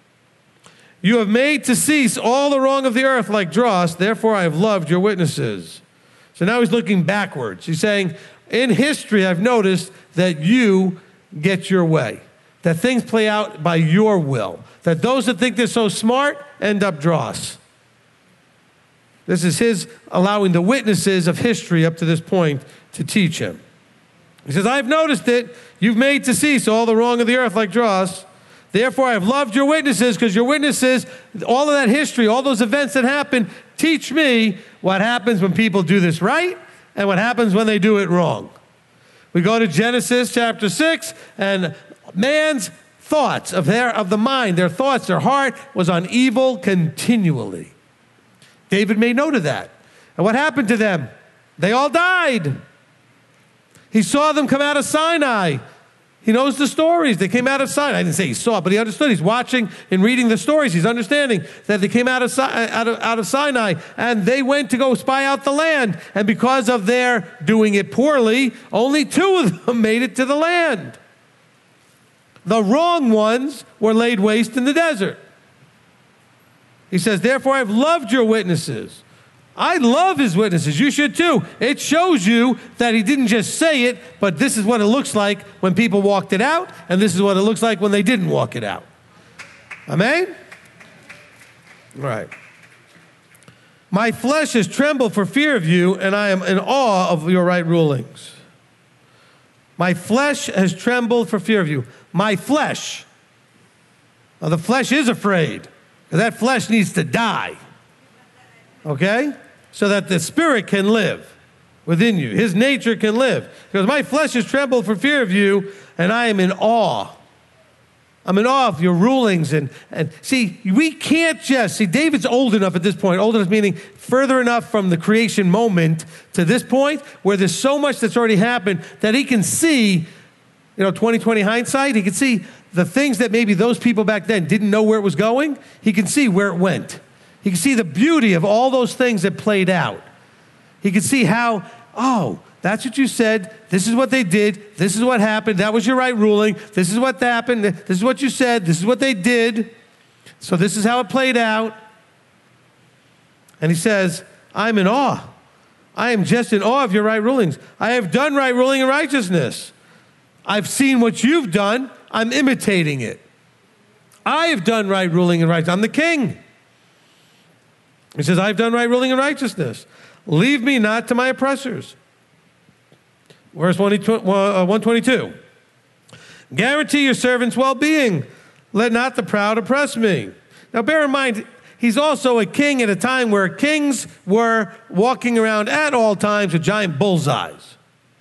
You have made to cease all the wrong of the earth like dross, therefore I have loved your witnesses. So now he's looking backwards. He's saying, in history, I've noticed that you get your way, that things play out by your will, that those that think they're so smart end up dross. This is his allowing the witnesses of history up to this point to teach him. He says, I've noticed it. You've made to cease all the wrong of the earth like dross. Therefore, I have loved your witnesses, because your witnesses, all of that history, all those events that happen, teach me what happens when people do this right and what happens when they do it wrong. We go to Genesis chapter 6, and man's thoughts of the mind, their thoughts, their heart was on evil continually. David made note of that. And what happened to them? They all died. He saw them come out of Sinai. He knows the stories. They came out of Sinai. I didn't say he saw, but he understood. He's watching and reading the stories. He's understanding that they came out of Sinai, and they went to go spy out the land. And because of their doing it poorly, only 2 of them made it to the land. The wrong ones were laid waste in the desert. He says, therefore, I've loved your witnesses. I love his witnesses. You should too. It shows you that he didn't just say it, but this is what it looks like when people walked it out, and this is what it looks like when they didn't walk it out. Amen? All right. My flesh has trembled for fear of you, and I am in awe of your right rulings. My flesh has trembled for fear of you. My flesh. Now, the flesh is afraid, because that flesh needs to die. Okay? So that the spirit can live within you. His nature can live. Because my flesh has trembled for fear of you, and I am in awe. I'm in awe of your rulings. And see, we can't just, see, David's old enough at this point, old enough meaning further enough from the creation moment to this point, where there's so much that's already happened that he can see, 20/20 hindsight, he can see the things that maybe those people back then didn't know where it was going. He can see where it went. He can see the beauty of all those things that played out. He can see how, oh, that's what you said. This is what they did. This is what happened. That was your right ruling. This is what happened. This is what you said. This is what they did. So this is how it played out. And he says, I'm in awe. I am just in awe of your right rulings. I have done right ruling and righteousness. I've seen what you've done. I'm imitating it. I have done right ruling and righteousness. I'm the king. He says, I've done right ruling and righteousness. Leave me not to my oppressors. Verse 122. Guarantee your servant's well-being. Let not the proud oppress me. Now bear in mind, he's also a king at a time where kings were walking around at all times with giant bullseyes.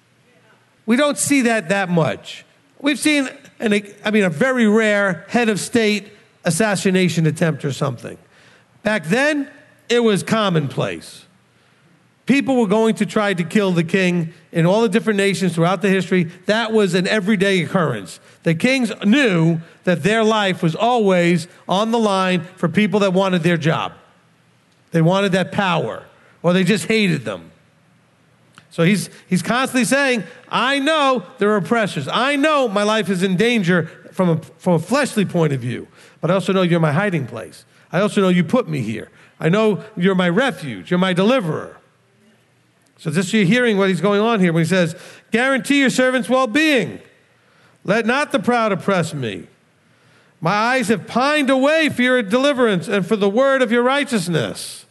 We don't see that much. We've seen, a very rare head of state assassination attempt or something. Back then, it was commonplace. People were going to try to kill the king in all the different nations throughout the history. That was an everyday occurrence. The kings knew that their life was always on the line for people that wanted their job. They wanted that power, or they just hated them. So he's constantly saying, I know there are oppressors. I know my life is in danger from a fleshly point of view, but I also know you're my hiding place. I also know you put me here. I know you're my refuge. You're my deliverer. So just you're hearing what he's going on here when he says, guarantee your servant's well-being. Let not the proud oppress me. My eyes have pined away for your deliverance and for the word of your righteousness.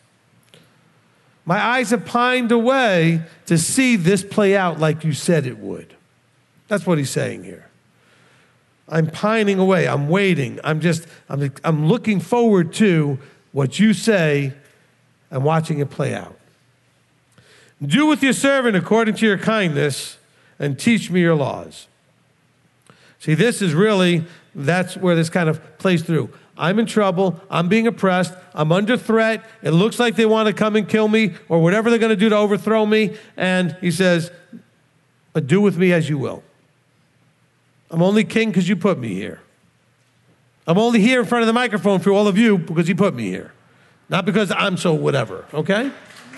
My eyes have pined away to see this play out like you said it would. That's what he's saying here. I'm pining away. I'm waiting. I'm looking forward to what you say and watching it play out. Do with your servant according to your kindness and teach me your laws. See, that's where this kind of plays through. I'm in trouble. I'm being oppressed. I'm under threat. It looks like they want to come and kill me or whatever they're going to do to overthrow me. And he says, but do with me as you will. I'm only king because you put me here. I'm only here in front of the microphone for all of you because he put me here. Not because I'm so whatever, okay?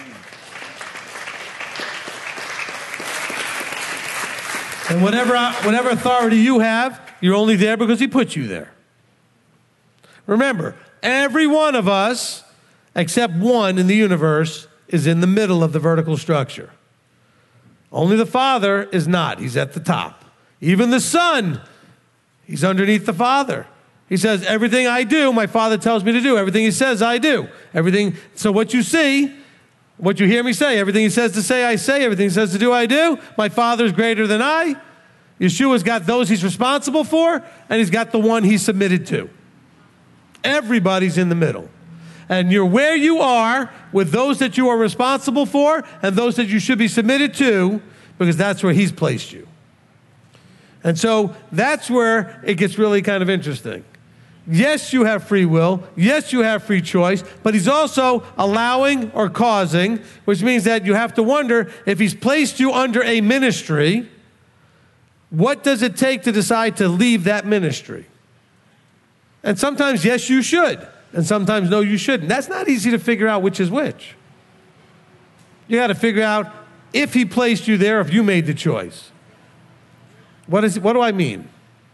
And whatever authority you have, you're only there because he put you there. Remember, every one of us, except one in the universe, is in the middle of the vertical structure. Only the Father is not. He's at the top. Even the Son, he's underneath the Father. He says, everything I do, my Father tells me to do. Everything he says, I do. So what you see, what you hear me say, everything he says to say, I say. Everything he says to do, I do. My Father's greater than I. Yeshua's got those he's responsible for, and he's got the one he's submitted to. Everybody's in the middle. And you're where you are with those that you are responsible for and those that you should be submitted to, because that's where he's placed you. And so that's where it gets really kind of interesting. Yes, you have free will. Yes, you have free choice. But he's also allowing or causing, which means that you have to wonder if he's placed you under a ministry, What does it take to decide to leave that ministry? And sometimes, yes, you should. And sometimes, no, you shouldn't. That's not easy to figure out which is which. You got to figure out if he placed you there, if you made the choice. What do I mean?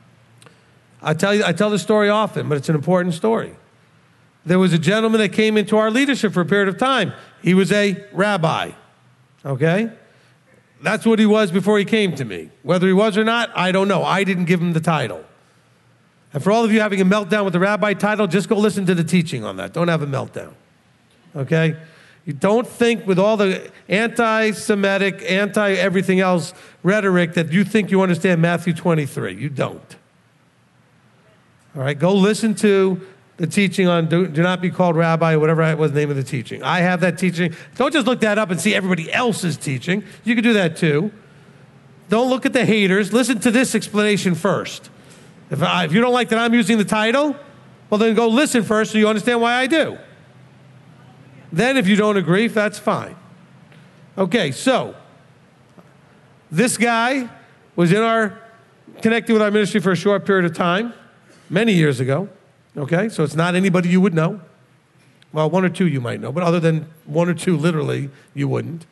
I tell this story often, but it's an important story. There was a gentleman that came into our leadership for a period of time. He was a rabbi, okay? That's what he was before he came to me. Whether he was or not, I don't know. I didn't give him the title. And for all of you having a meltdown with the rabbi title, just go listen to the teaching on that. Don't have a meltdown, okay? You don't think with all the anti-Semitic, anti-everything else rhetoric that you think you understand Matthew 23. You don't. All right, go listen to the teaching on do not be called rabbi or whatever was the name of the teaching. I have that teaching. Don't just look that up and see everybody else's teaching. You can do that too. Don't look at the haters. Listen to this explanation first. If you don't like that I'm using the title, well, then go listen first so you understand why I do. Then if you don't agree, that's fine. Okay, so this guy was connected with our ministry for a short period of time, many years ago. Okay, so it's not anybody you would know. Well, one or two you might know, but other than one or two, literally, you wouldn't.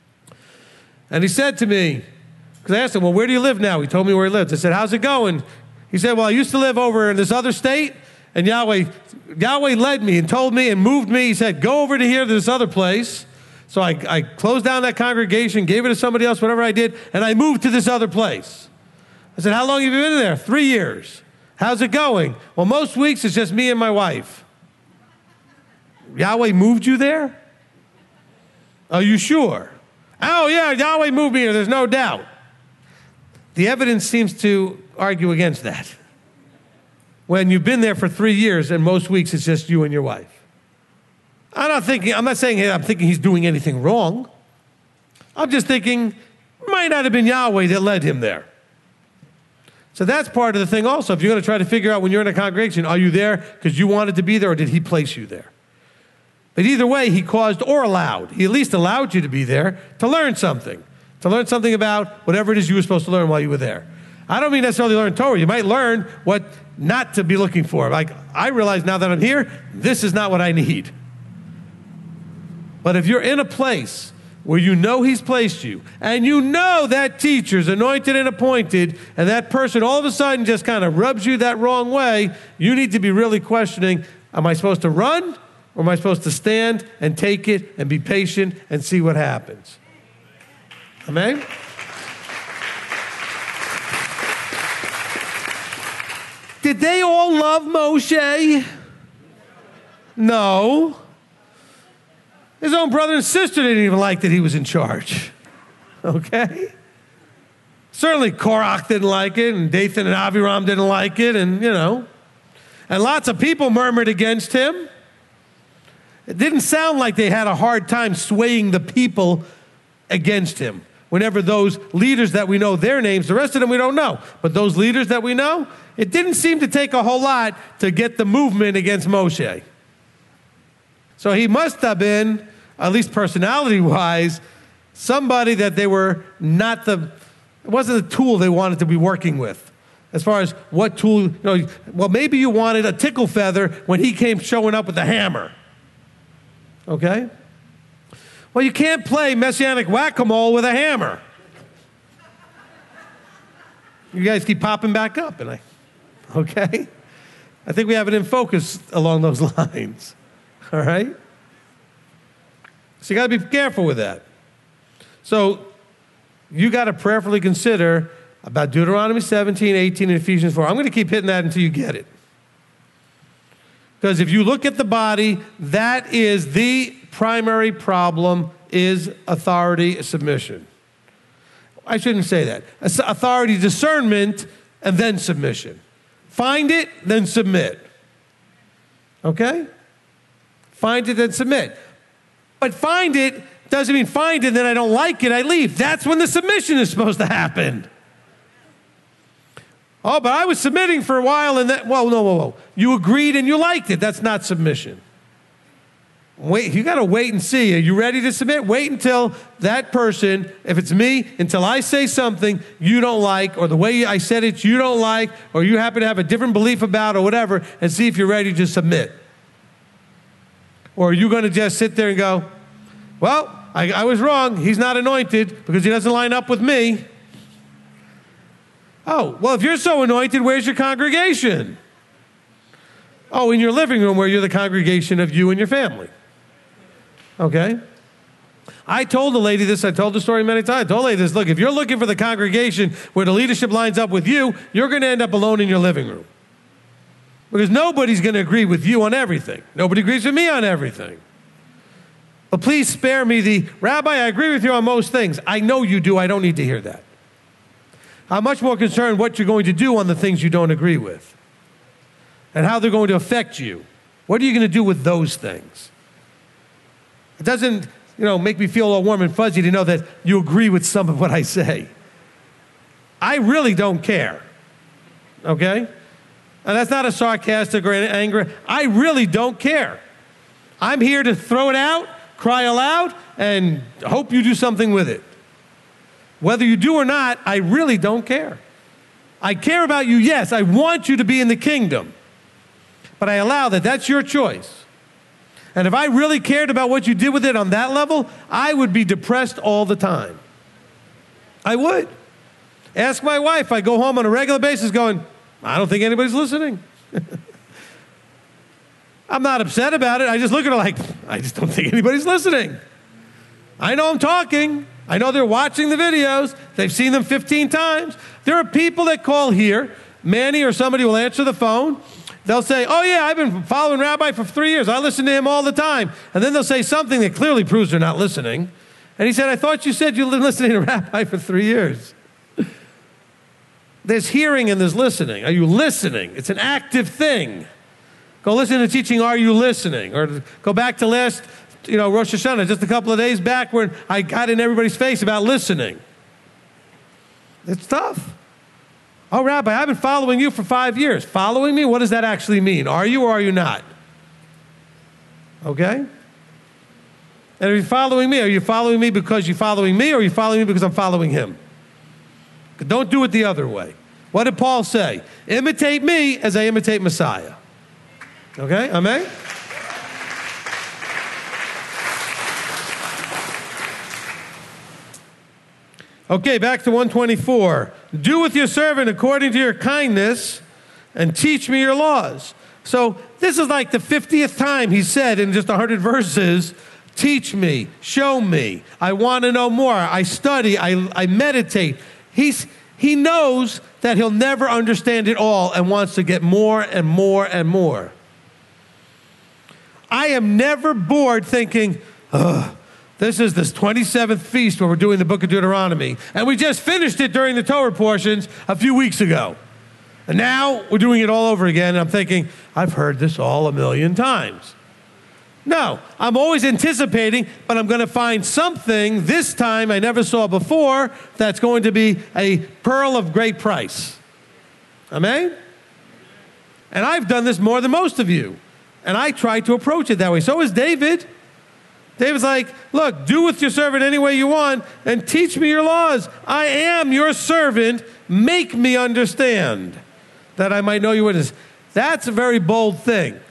And he said to me, because I asked him, well, where do you live now? He told me where he lives. I said, how's it going? He said, well, I used to live over in this other state, and Yahweh led me and told me and moved me. He said, go over to here to this other place. So I closed down that congregation, gave it to somebody else, whatever I did, and I moved to this other place. I said, how long have you been there? 3 years. How's it going? Well, most weeks it's just me and my wife. Yahweh moved you there? Are you sure? Oh, yeah, Yahweh moved me here. There's no doubt. The evidence seems to argue against that. When you've been there for 3 years and most weeks it's just you and your wife. I'm not saying hey, I'm thinking he's doing anything wrong. I'm just thinking it might not have been Yahweh that led him there. So that's part of the thing also. If you're going to try to figure out when you're in a congregation, are you there because you wanted to be there or did he place you there? But either way, he caused or allowed. He at least allowed you to be there to learn something about whatever it is you were supposed to learn while you were there. I don't mean necessarily learn Torah. You might learn what not to be looking for. Like, I realize now that I'm here, this is not what I need. But if you're in a place where you know he's placed you, and you know that teacher's anointed and appointed, and that person all of a sudden just kind of rubs you that wrong way, you need to be really questioning, am I supposed to run, or am I supposed to stand and take it and be patient and see what happens? Amen? Did they all love Moshe? No. His own brother and sister didn't even like that he was in charge. Okay? Certainly Korach didn't like it, and Dathan and Abiram didn't like it, and, and lots of people murmured against him. It didn't sound like they had a hard time swaying the people against him. Whenever those leaders that we know their names, the rest of them we don't know, but those leaders that we know, it didn't seem to take a whole lot to get the movement against Moshe. So he must have been, at least personality-wise, somebody that they were not it wasn't the tool they wanted to be working with. As far as what tool, well, maybe you wanted a tickle feather when he came showing up with the hammer. Okay? Well, you can't play Messianic whack-a-mole with a hammer. You guys keep popping back up, okay? I think we have it in focus along those lines. All right? So you got to be careful with that. So you got to prayerfully consider about Deuteronomy 17, 18, and Ephesians 4. I'm going to keep hitting that until you get it. Because if you look at the body, that is the primary problem is authority submission. I shouldn't say that. Authority discernment and then submission. Find it, then submit. Okay? Find it, then submit. But find it doesn't mean find it, then I don't like it, I leave. That's when the submission is supposed to happen. Oh, but I was submitting for a while and that, whoa. You agreed and you liked it. That's not submission. Wait, you got to wait and see. Are you ready to submit? Wait until that person, if it's me, until I say something you don't like, or the way I said it you don't like, or you happen to have a different belief about, or whatever, and see if you're ready to submit. Or are you going to just sit there and go, well, I was wrong. He's not anointed because he doesn't line up with me. Oh, well, if you're so anointed, where's your congregation? Oh, in your living room where you're the congregation of you and your family. Okay? I told the lady this. I told the story many times. I told the lady this. Look, if you're looking for the congregation where the leadership lines up with you, you're going to end up alone in your living room. Because nobody's going to agree with you on everything. Nobody agrees with me on everything. But please spare me the, Rabbi, I agree with you on most things. I know you do. I don't need to hear that. I'm much more concerned what you're going to do on the things you don't agree with and how they're going to affect you. What are you going to do with those things? It doesn't, make me feel all warm and fuzzy to know that you agree with some of what I say. I really don't care, okay? And that's not a sarcastic or an anger. I really don't care. I'm here to throw it out, cry aloud, and hope you do something with it. Whether you do or not, I really don't care. I care about you, yes. I want you to be in the kingdom. But I allow that. That's your choice. And if I really cared about what you did with it on that level, I would be depressed all the time. I would. Ask my wife. I go home on a regular basis going, I don't think anybody's listening. I'm not upset about it. I just look at her like, I just don't think anybody's listening. I know I'm talking. I know they're watching the videos. They've seen them 15 times. There are people that call here. Manny or somebody will answer the phone. They'll say, oh, yeah, I've been following Rabbi for 3 years. I listen to him all the time. And then they'll say something that clearly proves they're not listening. And he said, I thought you said you've been listening to Rabbi for 3 years. There's hearing and there's listening. Are you listening? It's an active thing. Go listen to teaching, Are You Listening? Or go back to last, Rosh Hashanah, just a couple of days back when I got in everybody's face about listening. It's tough. Oh, Rabbi, I've been following you for 5 years. Following me? What does that actually mean? Are you or are you not? Okay? And if you're following me, are you following me because you're following me, or are you following me because I'm following him? Don't do it the other way. What did Paul say? Imitate me as I imitate Messiah. Okay? Amen? Okay, back to 124. Do with your servant according to your kindness and teach me your laws. So this is like the 50th time he said in just 100 verses, teach me, show me. I want to know more. I study, I meditate. He knows that he'll never understand it all and wants to get more and more and more. I am never bored thinking, this is this 27th feast where we're doing the book of Deuteronomy. And we just finished it during the Torah portions a few weeks ago. And now we're doing it all over again. And I'm thinking, I've heard this all a million times. No, I'm always anticipating, but I'm going to find something this time I never saw before that's going to be a pearl of great price. Amen? And I've done this more than most of you. And I try to approach it that way. So is David. David's like, look, do with your servant any way you want and teach me your laws. I am your servant. Make me understand that I might know your witness. That's a very bold thing.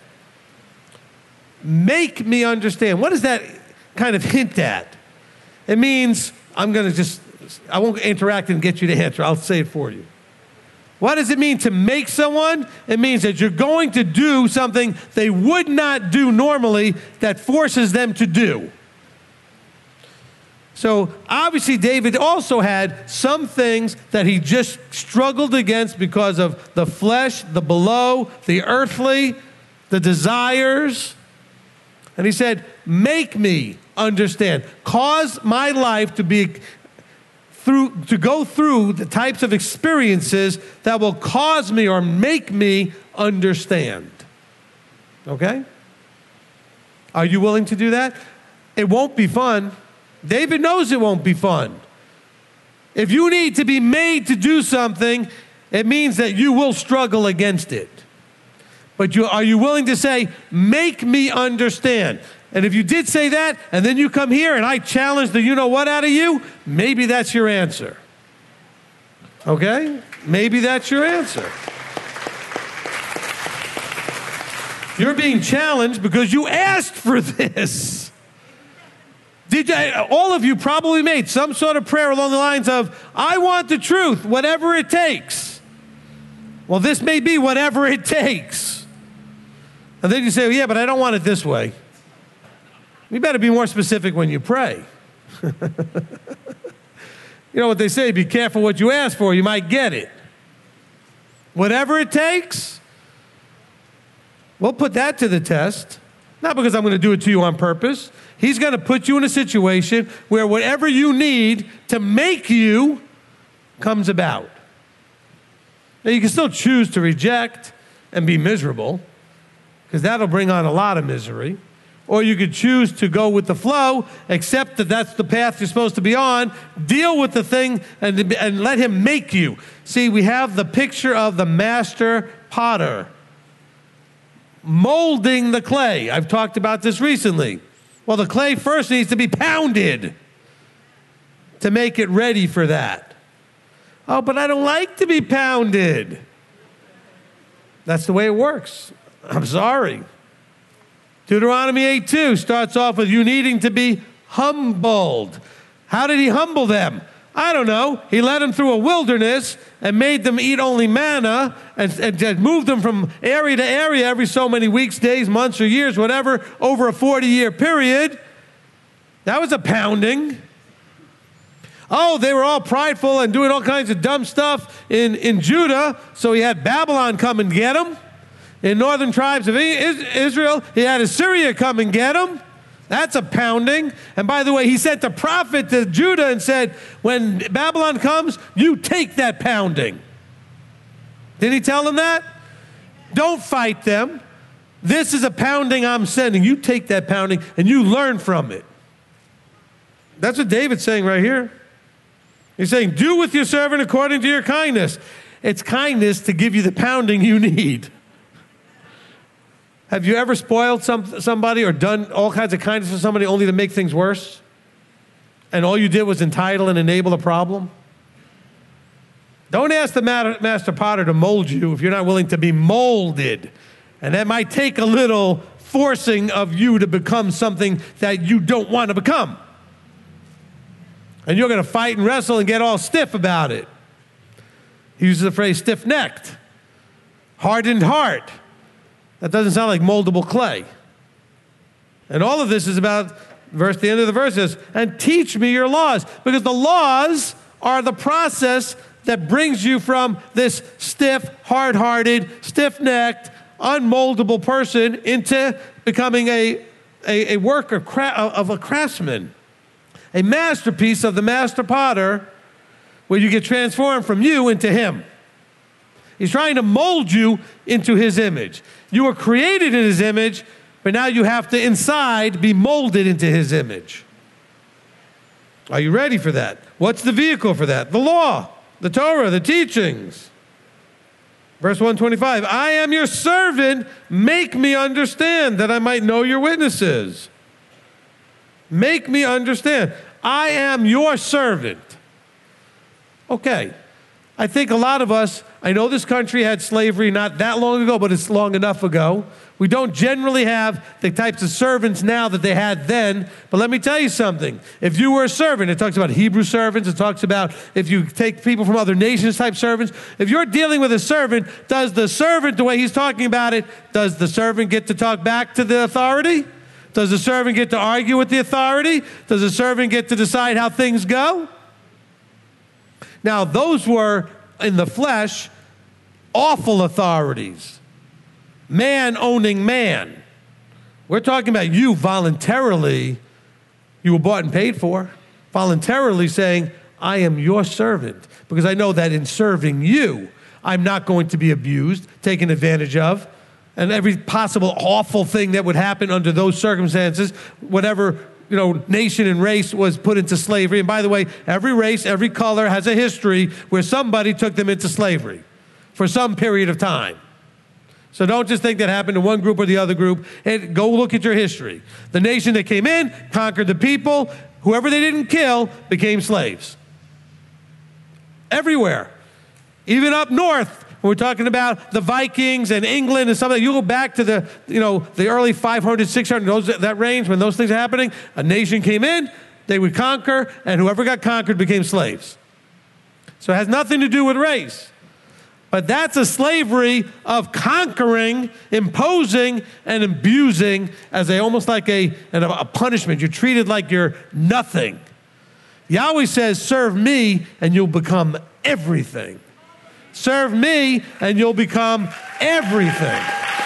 Make me understand. What does that kind of hint at? It means I won't interact and get you to answer. I'll say it for you. What does it mean to make someone? It means that you're going to do something they would not do normally that forces them to do. So obviously David also had some things that he just struggled against because of the flesh, the below, the earthly, the desires. And he said, make me understand. Cause my life to go through the types of experiences that will cause me or make me understand. Okay? Are you willing to do that? It won't be fun. David knows it won't be fun. If you need to be made to do something, it means that you will struggle against it. But are you willing to say, make me understand? And if you did say that, and then you come here and I challenge the you-know-what out of you, maybe that's your answer. Okay? Maybe that's your answer. You're being challenged because you asked for this. All of you probably made some sort of prayer along the lines of, I want the truth, whatever it takes. Well, this may be whatever it takes. And then you say, well, yeah, but I don't want it this way. You better be more specific when you pray. You know what they say, be careful what you ask for, you might get it. Whatever it takes, we'll put that to the test. Not because I'm going to do it to you on purpose. He's going to put you in a situation where whatever you need to make you comes about. Now, you can still choose to reject and be miserable, because that'll bring on a lot of misery. Or you could choose to go with the flow, accept that that's the path you're supposed to be on, deal with the thing, and let him make you. See, we have the picture of the master potter molding the clay. I've talked about this recently. Well, the clay first needs to be pounded to make it ready for that. Oh, but I don't like to be pounded. That's the way it works. I'm sorry. Deuteronomy 8:2 starts off with you needing to be humbled. How did he humble them? I don't know. He led them through a wilderness and made them eat only manna and moved them from area to area every so many weeks, days, months, or years, whatever, over a 40-year period. That was a pounding. Oh, they were all prideful and doing all kinds of dumb stuff in Judah, so he had Babylon come and get them. In northern tribes of Israel, he had Assyria come and get them. That's a pounding. And by the way, he sent a prophet to Judah and said, when Babylon comes, you take that pounding. Didn't he tell them that? Don't fight them. This is a pounding I'm sending. You take that pounding and you learn from it. That's what David's saying right here. He's saying, do with your servant according to your kindness. It's kindness to give you the pounding you need. Have you ever spoiled somebody or done all kinds of kindness for somebody only to make things worse? And all you did was entitle and enable a problem? Don't ask the master potter to mold you if you're not willing to be molded. And that might take a little forcing of you to become something that you don't want to become. And you're going to fight and wrestle and get all stiff about it. He uses the phrase stiff-necked, hardened heart. That doesn't sound like moldable clay. And all of this is about, the end of the verse is, and teach me your laws. Because the laws are the process that brings you from this stiff, hard-hearted, stiff-necked, unmoldable person into becoming a work of a craftsman. A masterpiece of the master potter where you get transformed from you into him. He's trying to mold you into his image. You were created in his image, but now you have to inside be molded into his image. Are you ready for that? What's the vehicle for that? The law, the Torah, the teachings. Verse 125, I am your servant, make me understand that I might know your witnesses. Make me understand. I am your servant. Okay. I think a lot of us, I know this country had slavery not that long ago, but it's long enough ago. We don't generally have the types of servants now that they had then. But let me tell you something. If you were a servant, it talks about Hebrew servants. It talks about if you take people from other nations type servants. If you're dealing with a servant, does the servant, the way he's talking about it, does the servant get to talk back to the authority? Does the servant get to argue with the authority? Does the servant get to decide how things go? Now, those were, in the flesh, awful authorities. Man owning man. We're talking about you voluntarily, you were bought and paid for, voluntarily saying, I am your servant, because I know that in serving you, I'm not going to be abused, taken advantage of, and every possible awful thing that would happen under those circumstances, whatever nation and race was put into slavery. And by the way, every race, every color has a history where somebody took them into slavery for some period of time. So don't just think that happened to one group or the other group. And go look at your history. The nation that came in, conquered the people. Whoever they didn't kill became slaves. Everywhere. Even up north, when we're talking about the Vikings and England and something, you go back to the early 500, 600, that range when those things are happening, a nation came in, they would conquer, and whoever got conquered became slaves. So it has nothing to do with race. But that's a slavery of conquering, imposing, and abusing as almost like a punishment. You're treated like you're nothing. Yahweh says, serve me and you'll become everything. Serve me and you'll become everything.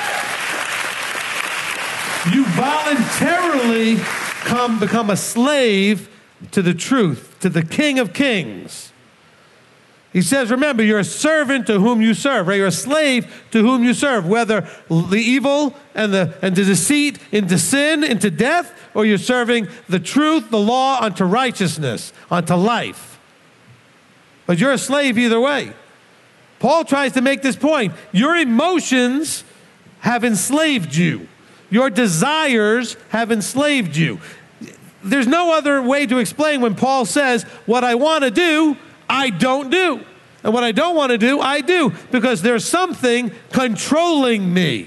You voluntarily become a slave to the truth, to the King of Kings. He says, remember, you're a servant to whom you serve, right? You're a slave to whom you serve, whether the evil and the deceit into sin, into death, or you're serving the truth, the law, unto righteousness, unto life. But you're a slave either way. Paul tries to make this point. Your emotions have enslaved you. Your desires have enslaved you. There's no other way to explain when Paul says, what I want to do, I don't do. And what I don't want to do, I do. Because there's something controlling me.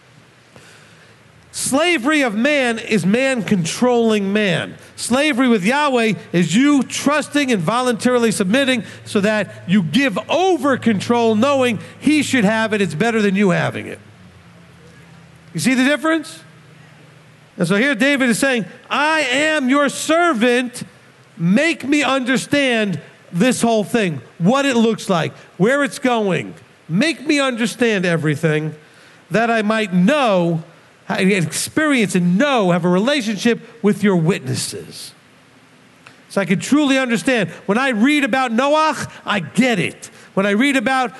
Slavery of man is man controlling man. Slavery with Yahweh is you trusting and voluntarily submitting so that you give over control knowing he should have it. It's better than you having it. You see the difference? And so here David is saying, I am your servant. Make me understand this whole thing, what it looks like, where it's going. Make me understand everything that I might know, experience and know, have a relationship with your witnesses. So I can truly understand. When I read about Noah, I get it. When I read about,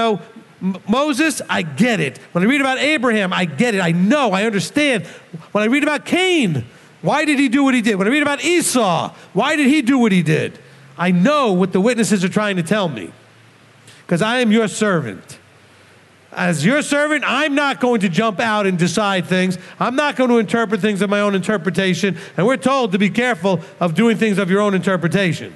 Moses, I get it. When I read about Abraham, I get it. I know, I understand. When I read about Cain, why did he do what he did? When I read about Esau, why did he do what he did? I know what the witnesses are trying to tell me because I am your servant. As your servant, I'm not going to jump out and decide things. I'm not going to interpret things of my own interpretation. And we're told to be careful of doing things of your own interpretation.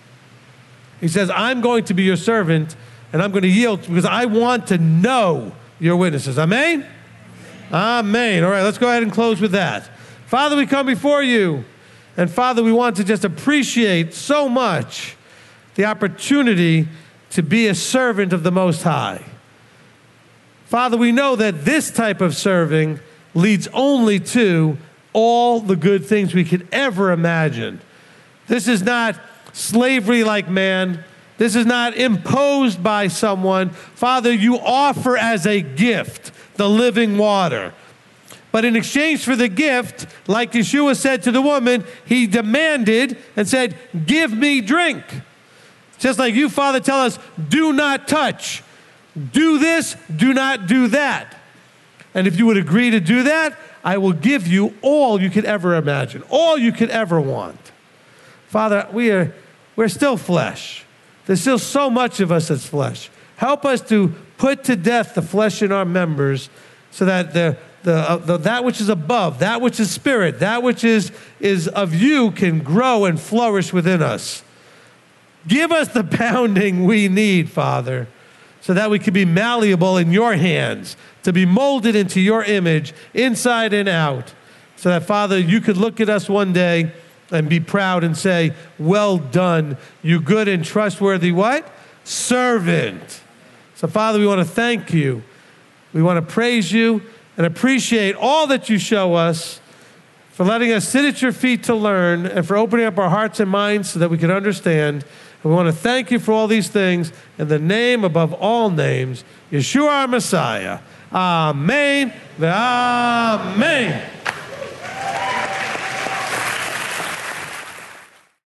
He says, I'm going to be your servant and I'm going to yield because I want to know your witnesses. Amen? Amen. All right, let's go ahead and close with that. Father, we come before you. And Father, we want to just appreciate so much the opportunity to be a servant of the Most High. Father, we know that this type of serving leads only to all the good things we could ever imagine. This is not slavery like man. This is not imposed by someone. Father, you offer as a gift the living water. But in exchange for the gift, like Yeshua said to the woman, he demanded and said, give me drink. Just like you, Father, tell us, do not touch. Do this, do not do that. And if you would agree to do that, I will give you all you could ever imagine, all you could ever want. Father, we're still flesh. There's still so much of us that's flesh. Help us to put to death the flesh in our members so that that which is above, that which is spirit, that which is of you can grow and flourish within us. Give us the pounding we need, Father, so that we can be malleable in your hands, to be molded into your image, inside and out, so that, Father, you could look at us one day and be proud and say, well done, you good and trustworthy what? Servant. So, Father, we want to thank you. We want to praise you and appreciate all that you show us, for letting us sit at your feet to learn, and for opening up our hearts and minds so that we can understand. And we want to thank you for all these things in the name above all names, Yeshua our Messiah. Amen. Amen.